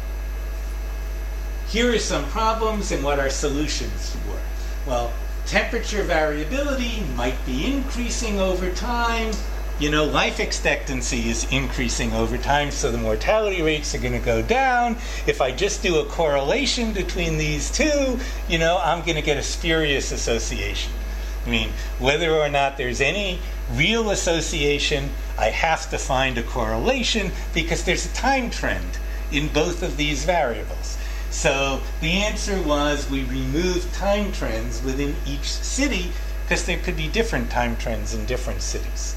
here are some problems and what our solutions were. Well, temperature variability might be increasing over time. Life expectancy is increasing over time, so the mortality rates are going to go down. If I just do a correlation between these two, I'm going to get a spurious association. I mean, whether or not there's any real association, I have to find a correlation because there's a time trend in both of these variables. So the answer was we removed time trends within each city because there could be different time trends in different cities.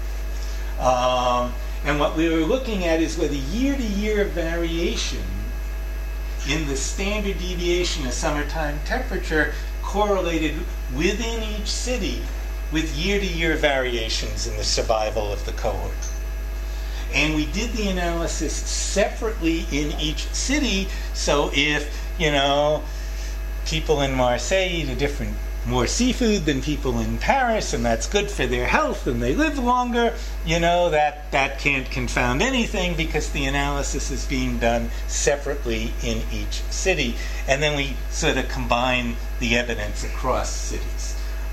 And what we were looking at is whether year-to-year variation in the standard deviation of summertime temperature correlated within each city with year-to-year variations in the survival of the cohort. And we did the analysis separately in each city, so if, people in Marseille eat a different more seafood than people in Paris, and that's good for their health, and they live longer, that can't confound anything because the analysis is being done separately in each city. And then we sort of combine the evidence across cities.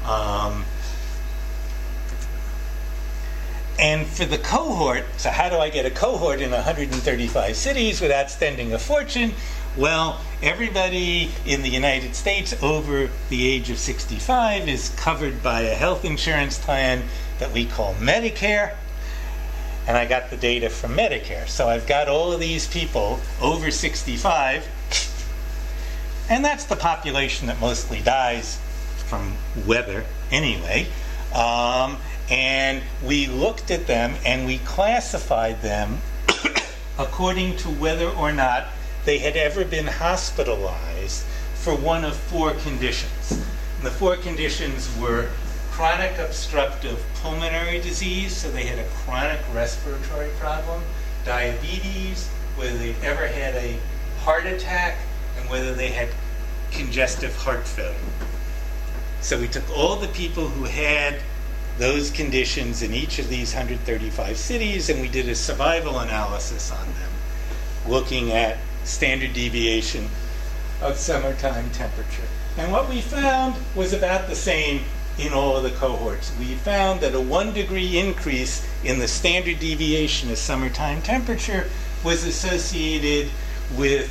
And for the cohort, so how do I get a cohort in 135 cities without spending a fortune? Well, everybody in the United States over the age of 65 is covered by a health insurance plan that we call Medicare. And I got the data from Medicare. So I've got all of these people over 65. And that's the population that mostly dies from weather anyway. And we looked at them and we classified them according to whether or not they had ever been hospitalized for one of 4 conditions. And the 4 conditions were chronic obstructive pulmonary disease, so they had a chronic respiratory problem, diabetes, whether they'd ever had a heart attack, and whether they had congestive heart failure. So we took all the people who had those conditions in each of these 135 cities, and we did a survival analysis on them, looking at standard deviation of summertime temperature. And what we found was about the same in all of the cohorts. We found that a 1 degree increase in the standard deviation of summertime temperature was associated with,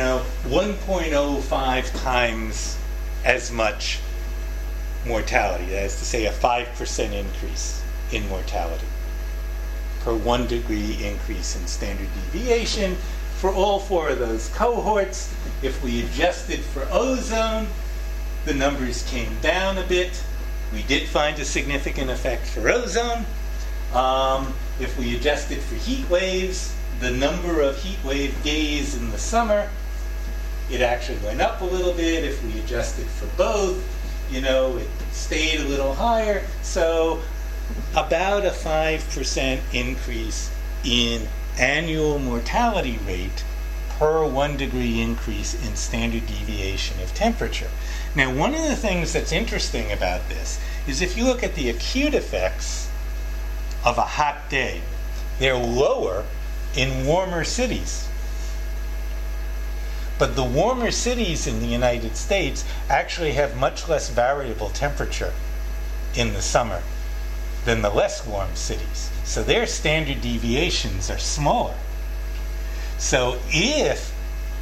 1.05 times as much mortality. That is to say, a 5% increase in mortality per 1 degree increase in standard deviation for all 4 of those cohorts. If we adjusted for ozone, the numbers came down a bit. We did find a significant effect for ozone. If we adjusted for heat waves, the number of heat wave days in the summer, it actually went up a little bit. If we adjusted for both, it stayed a little higher. So about a 5% increase in annual mortality rate per 1 degree increase in standard deviation of temperature. Now, one of the things that's interesting about this is if you look at the acute effects of a hot day, they're lower in warmer cities. But the warmer cities in the United States actually have much less variable temperature in the summer than the less warm cities. So their standard deviations are smaller. So if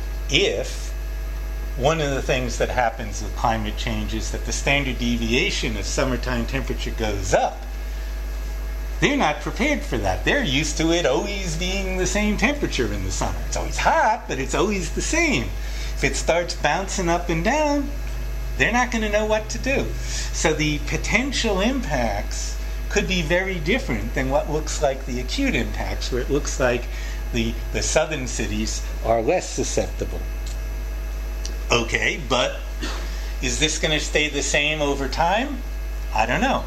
one of the things that happens with climate change is that the standard deviation of summertime temperature goes up, they're not prepared for that. They're used to it always being the same temperature in the summer. It's always hot, but it's always the same. If it starts bouncing up and down, they're not going to know what to do. So the potential impacts could be very different than what looks like the acute impacts, where it looks like the southern cities are less susceptible. Okay, but is this going to stay the same over time? I don't know.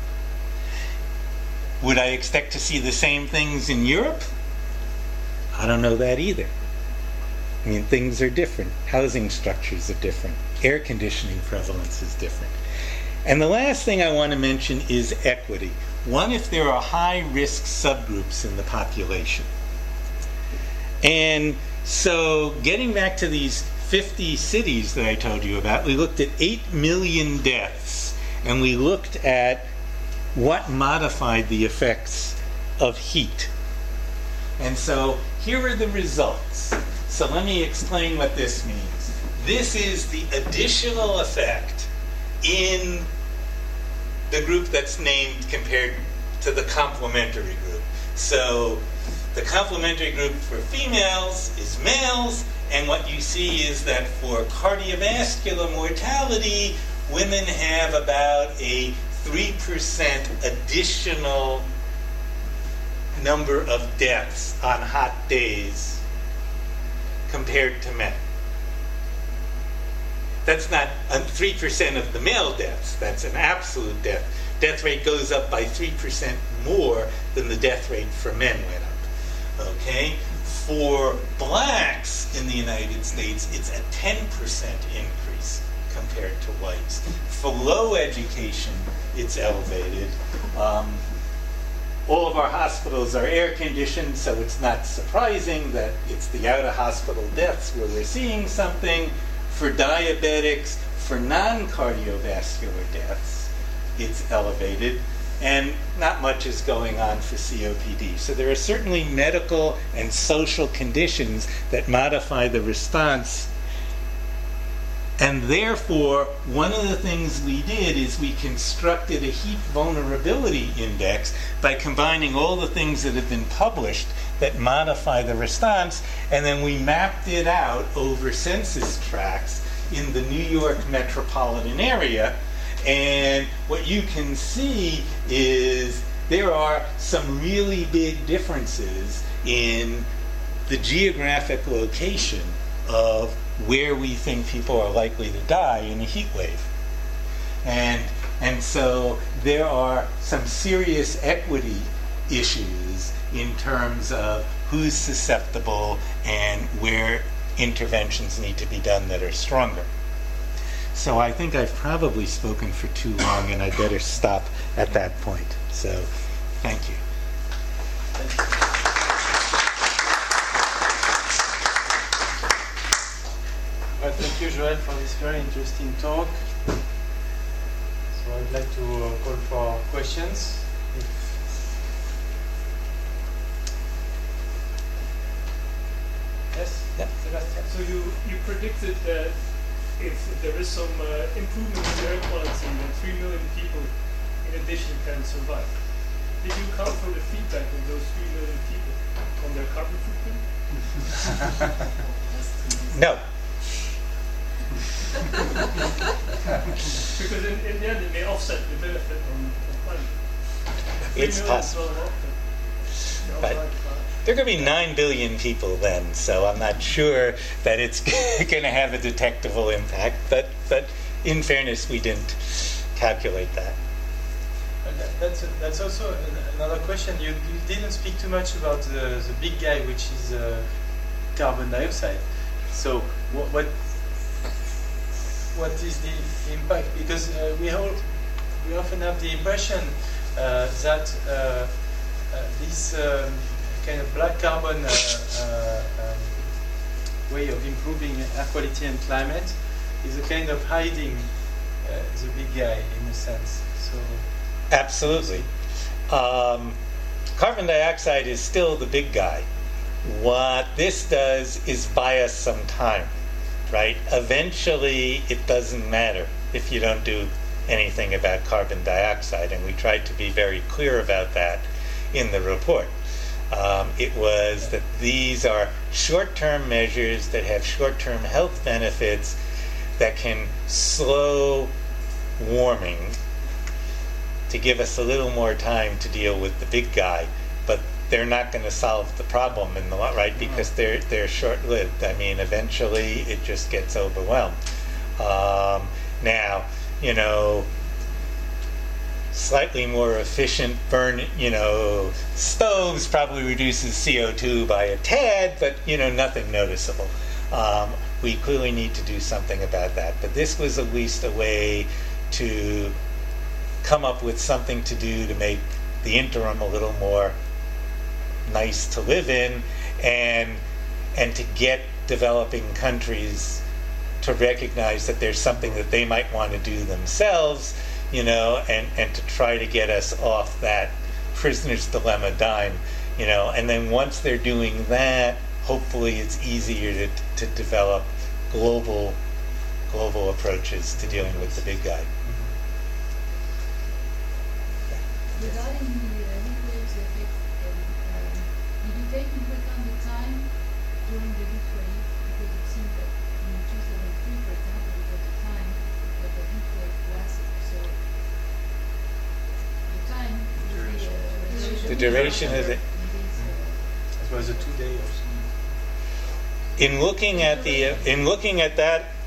Would I expect to see the same things in Europe? I don't know that either. I mean, things are different. Housing structures are different. Air conditioning prevalence is different. And the last thing I want to mention is equity. One, if there are high-risk subgroups in the population. And so getting back to these 50 cities that I told you about, we looked at 8 million deaths, and we looked at what modified the effects of heat. And so here are the results. So let me explain what this means. This is the additional effect in the group that's named compared to the complementary group. So the complementary group for females is males, and what you see is that for cardiovascular mortality, women have about a 3% additional number of deaths on hot days compared to men. That's not 3% of the male deaths. That's an absolute death. Death rate goes up by 3% more than the death rate for men went up. Okay? For blacks in the United States, it's a 10% increase compared to whites. For low education, it's elevated. All of our hospitals are air conditioned, so it's not surprising that it's the out-of-hospital deaths where we're seeing something. For diabetics, for non-cardiovascular deaths, it's elevated, and not much is going on for COPD. So there are certainly medical and social conditions that modify the response. And therefore, one of the things we did is we constructed a heat vulnerability index by combining all the things that have been published that modify the response, and then we mapped it out over census tracts in the New York metropolitan area. And what you can see is there are some really big differences in the geographic location of where we think people are likely to die in a heat wave. And so there are some serious equity issues in terms of who's susceptible and where interventions need to be done that are stronger. So I think I've probably spoken for too long, and I better stop at that point. So thank you. Well, thank you, Joël, for this very interesting talk. So I'd like to call for questions. Yes? Yep. Sebastian? So you predicted that if there is some improvement in air quality, then 3 million people in addition can survive. Did you count for the feedback of those 3 million people on their carbon footprint? No. Because in the end it may offset the benefit on climate. It's possible. But there are going to be 9 billion people then, so I'm not sure that it's going to have a detectable impact. But in fairness, we didn't calculate that. That's also another question. You didn't speak too much about the big guy, which is carbon dioxide. So what is the impact? Because we often have the impression that this kind of black carbon way of improving air quality and climate is a kind of hiding the big guy in a sense. So absolutely. Carbon dioxide is still the big guy. What this does is buy us some time, right? Eventually, it doesn't matter if you don't do anything about carbon dioxide, and we tried to be very clear about that in the report. It was that these are short-term measures that have short-term health benefits that can slow warming to give us a little more time to deal with the big guy, but they're not going to solve the problem in the long, right? Because they're short-lived. I mean, eventually it just gets overwhelmed. Now, slightly more efficient stoves probably reduces CO2 by a tad, but nothing noticeable. We clearly need to do something about that. But this was at least a way to come up with something to do to make the interim a little more nice to live in, and to get developing countries to recognize that there's something that they might want to do themselves, and to try to get us off that prisoner's dilemma dime, and then once they're doing that, hopefully it's easier to develop global approaches to dealing with the big guy. Regarding the heat waves effect, did you take into account the time during the heat wave? Because it seems that in 2003, for example, it was the time that the heat wave lasted. So the time, The duration of it. it was a 2 day or so. In looking at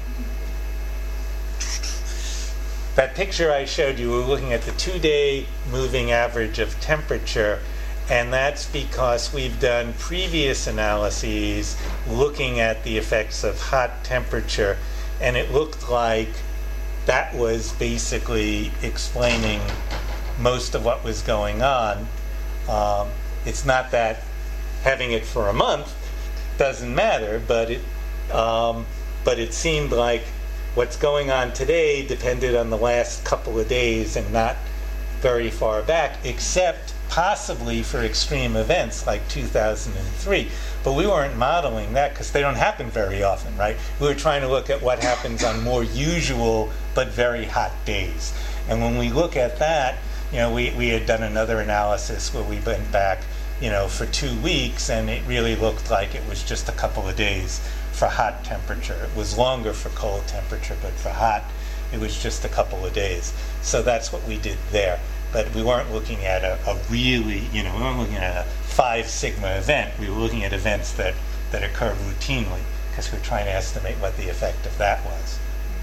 that picture I showed you, we're looking at the 2-day moving average of temperature, and that's because we've done previous analyses looking at the effects of hot temperature, and it looked like that was basically explaining most of what was going on. It's not that having it for a month doesn't matter, but it seemed like what's going on today depended on the last couple of days and not very far back, except possibly for extreme events like 2003. But we weren't modeling that because they don't happen very often, right? We were trying to look at what happens on more usual but very hot days. And when we look at that, we had done another analysis where we went back, for 2 weeks, and it really looked like it was just a couple of days for hot temperature. It was longer for cold temperature, but for hot, it was just a couple of days. So that's what we did there. But we weren't looking at a really, we weren't looking at a 5 sigma event. We were looking at events that occur routinely because we were trying to estimate what the effect of that was.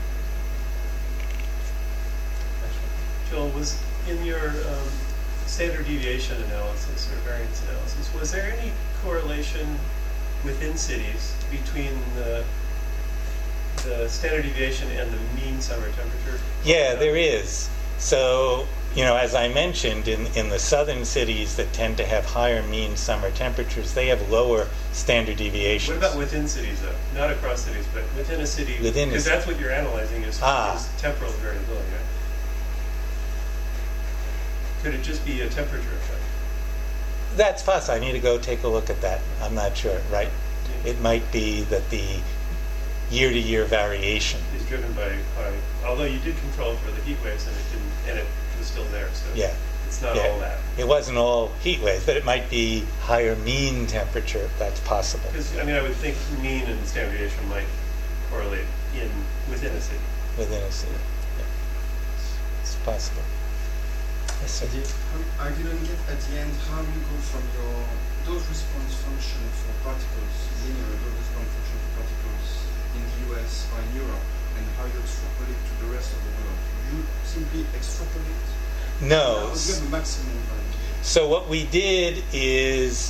Joel, was in your standard deviation analysis or variance analysis, was there any correlation within cities between the standard deviation and the mean summer temperature? Yeah, there is. So, as I mentioned, in the southern cities that tend to have higher mean summer temperatures, they have lower standard deviations. What about within cities, though? Not across cities, but within a city? Because that's what you're analyzing is temporal variability, right? Could it just be a temperature effect? That's possible. I need to go take a look at that. I'm not sure, right? Yeah. It might be that the year-to-year variation is driven by, although you did control for the heat waves and it was still there, so yeah. It's not all that. It wasn't all heat waves, but it might be higher mean temperature. That's possible. Because, I would think mean and standard deviation might correlate within a city. Within a city, yeah. It's possible. Yes, sir. I didn't get at the end how you go from your dose response function for particles, linear dose response function for particles in the US or in Europe, and how you extrapolate to the rest of the world. You simply extrapolate? No. You have a maximum value. So what we did is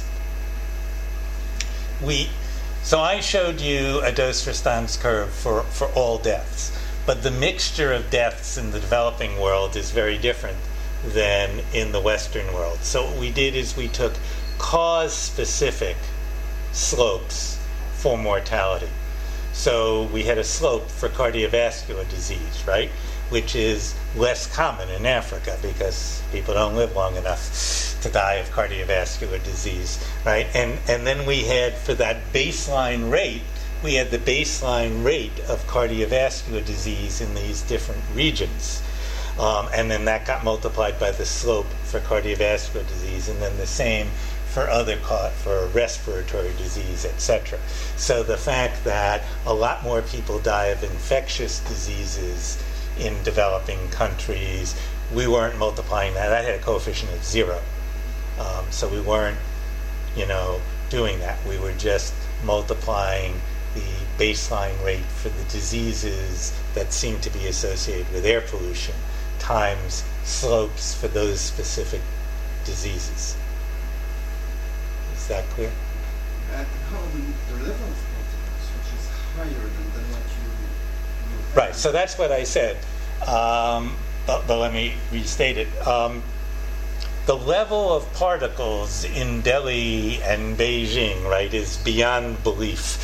so I showed you a dose response curve for all deaths, but the mixture of deaths in the developing world is very different than in the Western world. So what we did is we took cause-specific slopes for mortality. So we had a slope for cardiovascular disease, right, which is less common in Africa because people don't live long enough to die of cardiovascular disease, right? And then we had, for that baseline rate, we had the baseline rate of cardiovascular disease in these different regions. And then that got multiplied by the slope for cardiovascular disease, and then the same for for respiratory disease, etc. So the fact that a lot more people die of infectious diseases in developing countries, we weren't multiplying that. That had a coefficient of 0. So we weren't, doing that. We were just multiplying the baseline rate for the diseases that seem to be associated with air pollution times slopes for those specific diseases. Is that clear? And how the level of particles, which is higher than what you Right, so that's what I said. But let me restate it. The level of particles in Delhi and Beijing, right, is beyond belief.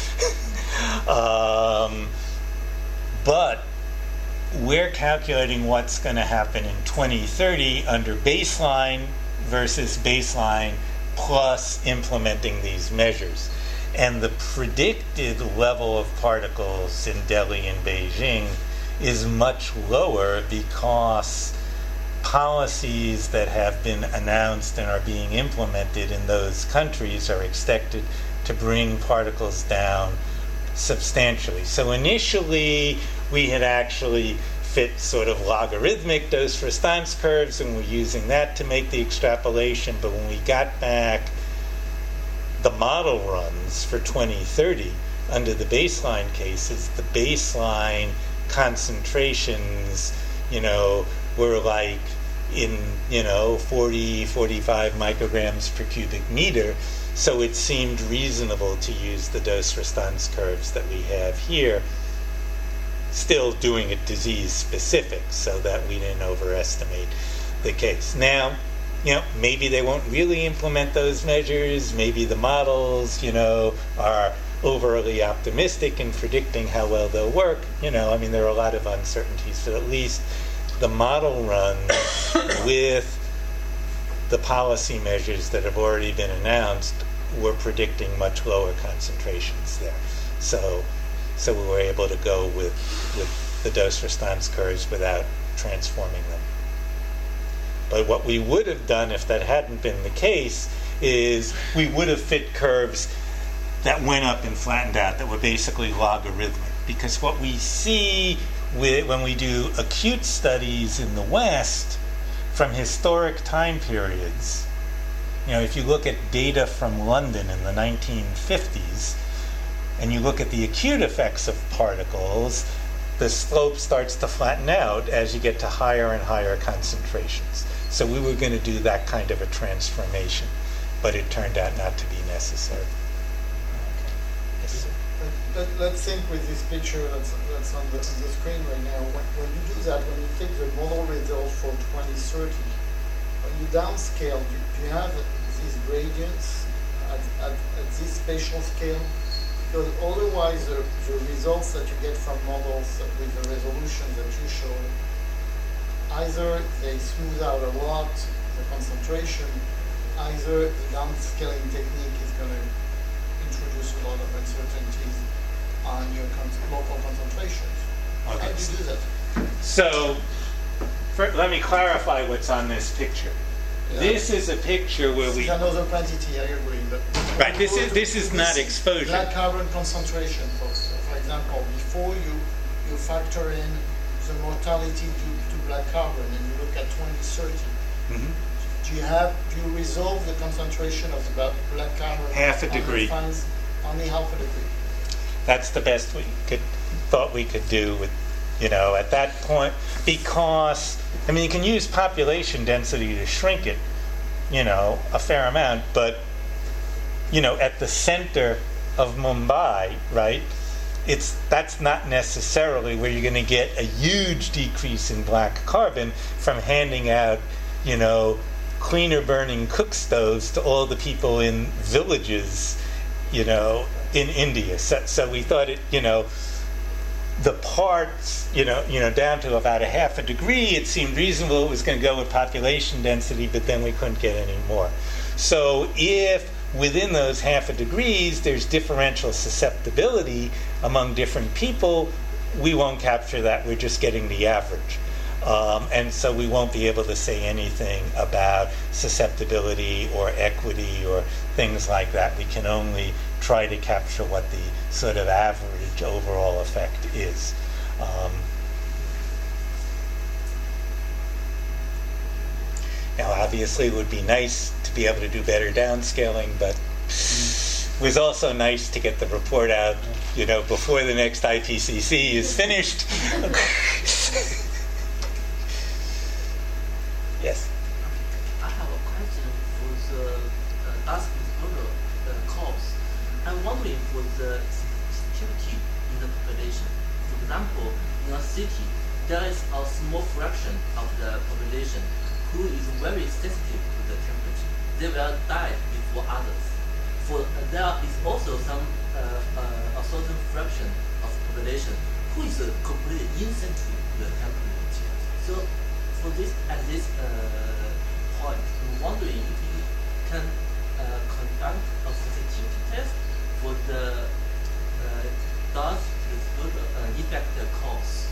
But we're calculating what's going to happen in 2030 under baseline versus baseline plus implementing these measures. And the predicted level of particles in Delhi and Beijing is much lower because policies that have been announced and are being implemented in those countries are expected to bring particles down substantially. So initially, we had actually fit sort of logarithmic dose response curves, and we're using that to make the extrapolation. But when we got back the model runs for 2030 under the baseline cases, the baseline concentrations, were like in, 40, 45 micrograms per cubic meter. So it seemed reasonable to use the dose response curves that we have here. still doing it disease specific so that we didn't overestimate the case. Now, maybe they won't really implement those measures. Maybe the models, are overly optimistic in predicting how well they'll work. There are a lot of uncertainties, but at least the model runs with the policy measures that have already been announced. We're predicting much lower concentrations there. So we were able to go with the dose response curves without transforming them. But what we would have done if that hadn't been the case is we would have fit curves that went up and flattened out, that were basically logarithmic. Because what we see when we do acute studies in the West from historic time periods, if you look at data from London in the 1950s, and you look at the acute effects of particles, the slope starts to flatten out as you get to higher and higher concentrations. So we were going to do that kind of a transformation, but it turned out not to be necessary. Yes, sir. Let's think with this picture that's on the screen right now. When you do that, when you take the model results for 2030, when you downscale, do you have these gradients at this spatial scale? Because otherwise, the results that you get from models with the resolution that you show, either they smooth out a lot the concentration, either the downscaling technique is going to introduce a lot of uncertainties on your local concentrations. Okay. How do you do that? So, let me clarify what's on this picture. Yeah. This is a picture where This is another quantity, I agree. But right. This is not exposure. Black carbon concentration, for example, before you factor in the mortality due to black carbon, and you look at 2030. Mm-hmm. Do you resolve the concentration of the black carbon? Half a degree. Only half a degree. That's the best we thought we could do with, at that point, because you can use population density to shrink it, a fair amount, but at the center of Mumbai, right? That's not necessarily where you're going to get a huge decrease in black carbon from handing out, cleaner burning cook stoves to all the people in villages, in India. So we thought the parts, down to about a half a degree, it seemed reasonable. It was going to go with population density, but then we couldn't get any more. So if within those half a degrees there's differential susceptibility among different people, we won't capture that. We're just getting the average. And so we won't be able to say anything about susceptibility or equity or things like that. We can only try to capture what the sort of average overall effect is. Now, obviously, it would be nice to be able to do better downscaling, but it was also nice to get the report out, before the next IPCC is finished. Yes. I have a question for the dust exposure cause. I'm wondering for the sensitivity in the population. For example, in a city, there is a small fraction of the population who is very sensitive to the temperature. They will die before others. There is also a certain fraction of population who is completely insensitive to the temperature. So at this point, I'm wondering if you can conduct a sensitivity test for the dust exposure effect cause.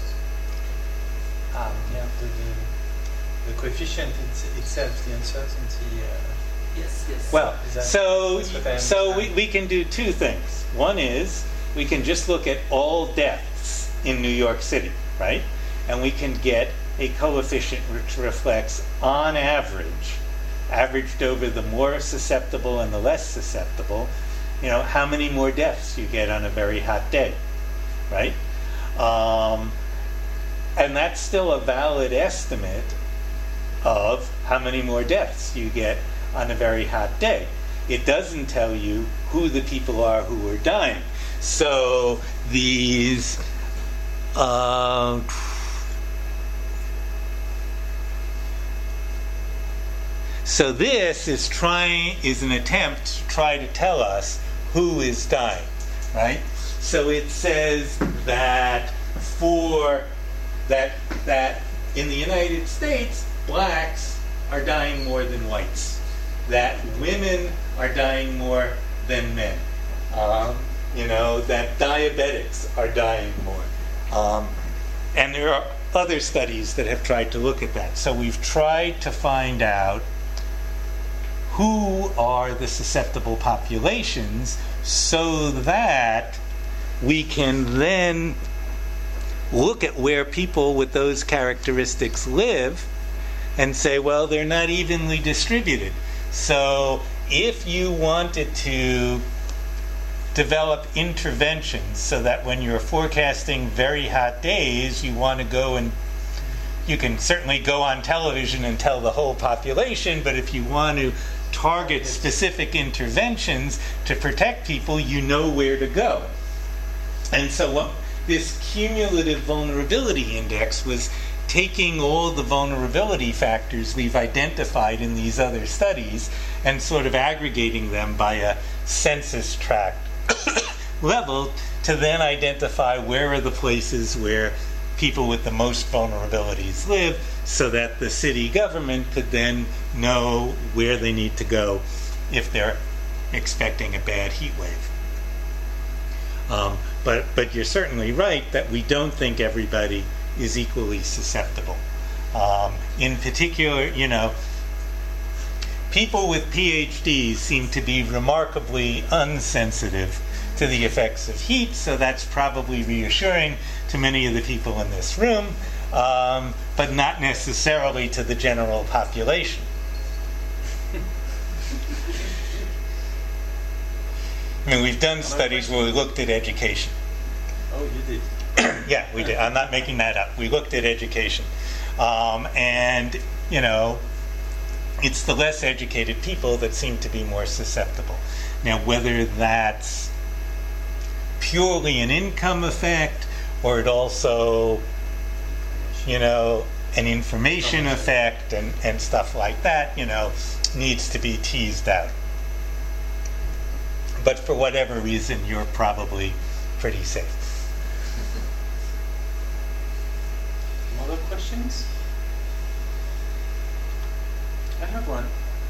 The coefficient itself, the uncertainty. Yes. Well, that's so we can do two things. One is we can just look at all deaths in New York City, right? And we can get a coefficient which reflects, on average, averaged over the more susceptible and the less susceptible, how many more deaths you get on a very hot day, right? And that's still a valid estimate of how many more deaths you get on a very hot day. It doesn't tell you who the people are who are dying. So these So this is an attempt to try to tell us who is dying, right? So it says that that in the United States, blacks are dying more than whites. That women are dying more than men. That diabetics are dying more. And there are other studies that have tried to look at that. So we've tried to find out who are the susceptible populations so that we can then look at where people with those characteristics live and say, well, they're not evenly distributed. So if you wanted to develop interventions so that when you're forecasting very hot days, you want to go and you can certainly go on television and tell the whole population, but if you want to target specific interventions to protect people, you know where to go. And so this cumulative vulnerability index was taking all the vulnerability factors we've identified in these other studies and sort of aggregating them by a census tract level to then identify where are the places where people with the most vulnerabilities live so that the city government could then know where they need to go if they're expecting a bad heat wave. But you're certainly right that we don't think everybody is equally susceptible. In particular, people with PhDs seem to be remarkably unsensitive to the effects of heat, so that's probably reassuring to many of the people in this room, but not necessarily to the general population. I mean, we've done studies where we looked at education. Oh, you did? Yeah, we did. I'm not making that up. We looked at education. And it's the less educated people that seem to be more susceptible. Now, whether that's purely an income effect or it also, an information effect and stuff like that, needs to be teased out. But for whatever reason, you're probably pretty safe. Other questions? I have one.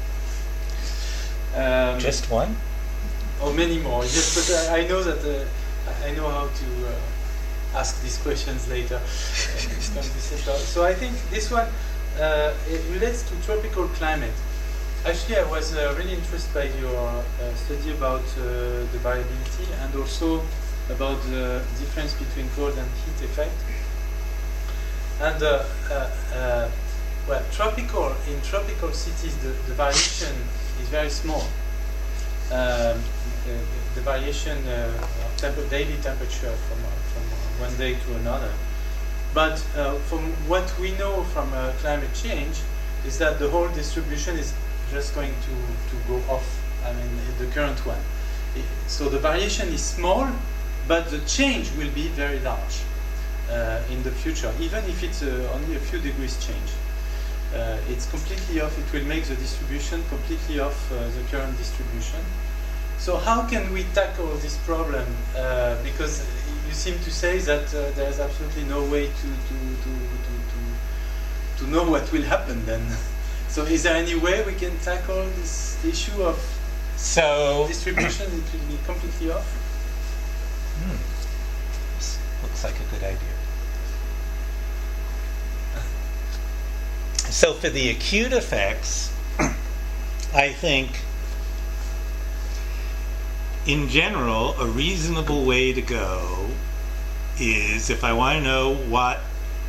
Just one? Or many more. Yes, but I know that I know how to ask these questions later. So I think this one it relates to tropical climate. Actually, I was really interested by your study about the variability and also about the difference between cold and heat effect. And in tropical cities, the variation is very small. The variation of daily temperature from one day to another. But from what we know from climate change is that the whole distribution is just going to go off. I mean, the current one. So the variation is small, but the change will be very large in the future, even if it's only a few degrees change. It's completely off. It will make the distribution completely off the current distribution. So how can we tackle this problem? Because you seem to say that there is absolutely no way to know what will happen then. So is there any way we can tackle this issue of distribution? It will be completely off? This looks like a good idea. So for the acute effects, I think in general, a reasonable way to go is, if I want to know what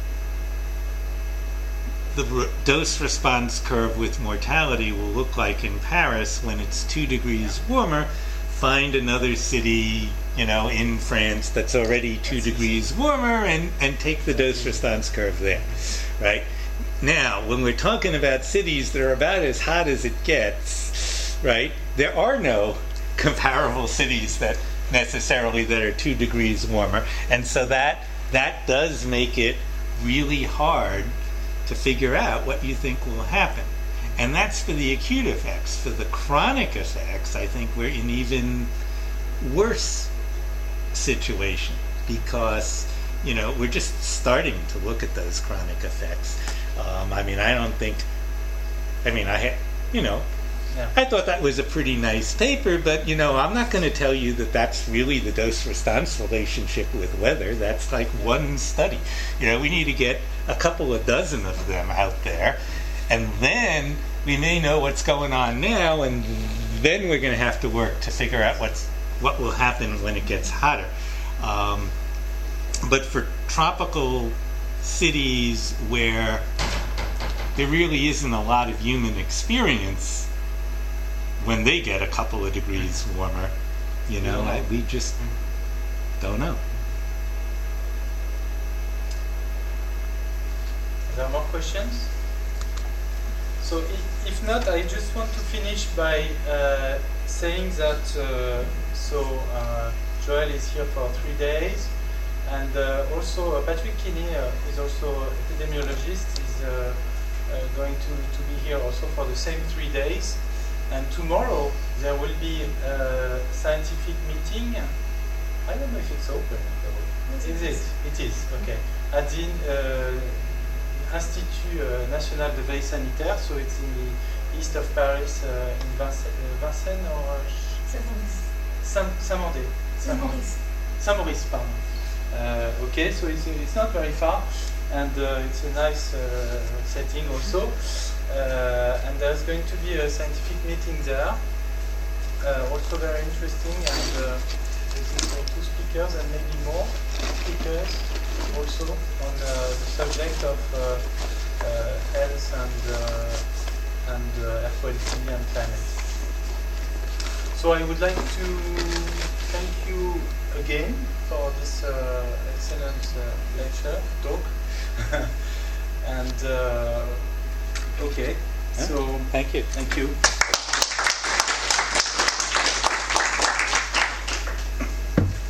the dose response curve with mortality will look like in Paris when it's 2 degrees warmer, find another city, in France that's already 2 degrees warmer and take the dose response curve there, right? Now, when we're talking about cities that are about as hot as it gets, right, there are no comparable cities that are 2 degrees warmer, and so that that does make it really hard to figure out what you think will happen. And that's for the acute effects. For the chronic effects, I think we're in even worse situation, because we're just starting to look at those chronic effects. I thought that was a pretty nice paper, but I'm not going to tell you that that's really the dose-response relationship with weather. That's like one study. We need to get a couple of dozen of them out there, and then we may know what's going on now, and then we're going to have to work to figure out what will happen when it gets hotter. But for tropical cities where there really isn't a lot of human experience, when they get a couple of degrees warmer, we just don't know. Are there more questions? So if not, I just want to finish by saying that Joel is here for 3 days, and also Patrick Kinney is also epidemiologist, is going to be here also for the same 3 days. And tomorrow there will be a scientific meeting. I don't know if it's open. Is it? It is, okay. At the Institut National de Veille Sanitaire, so it's in the east of Paris, in Vincennes or Saint-Maurice, pardon. Okay, so it's not very far, and it's a nice setting also. And there's going to be a scientific meeting there, also very interesting, and waiting for 2 speakers and maybe more speakers also on the subject of health and air quality and climate. So I would like to thank you again for this excellent talk. And okay, so thank you. Thank you.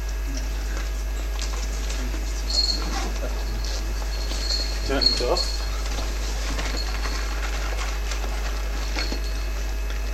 Turn it off.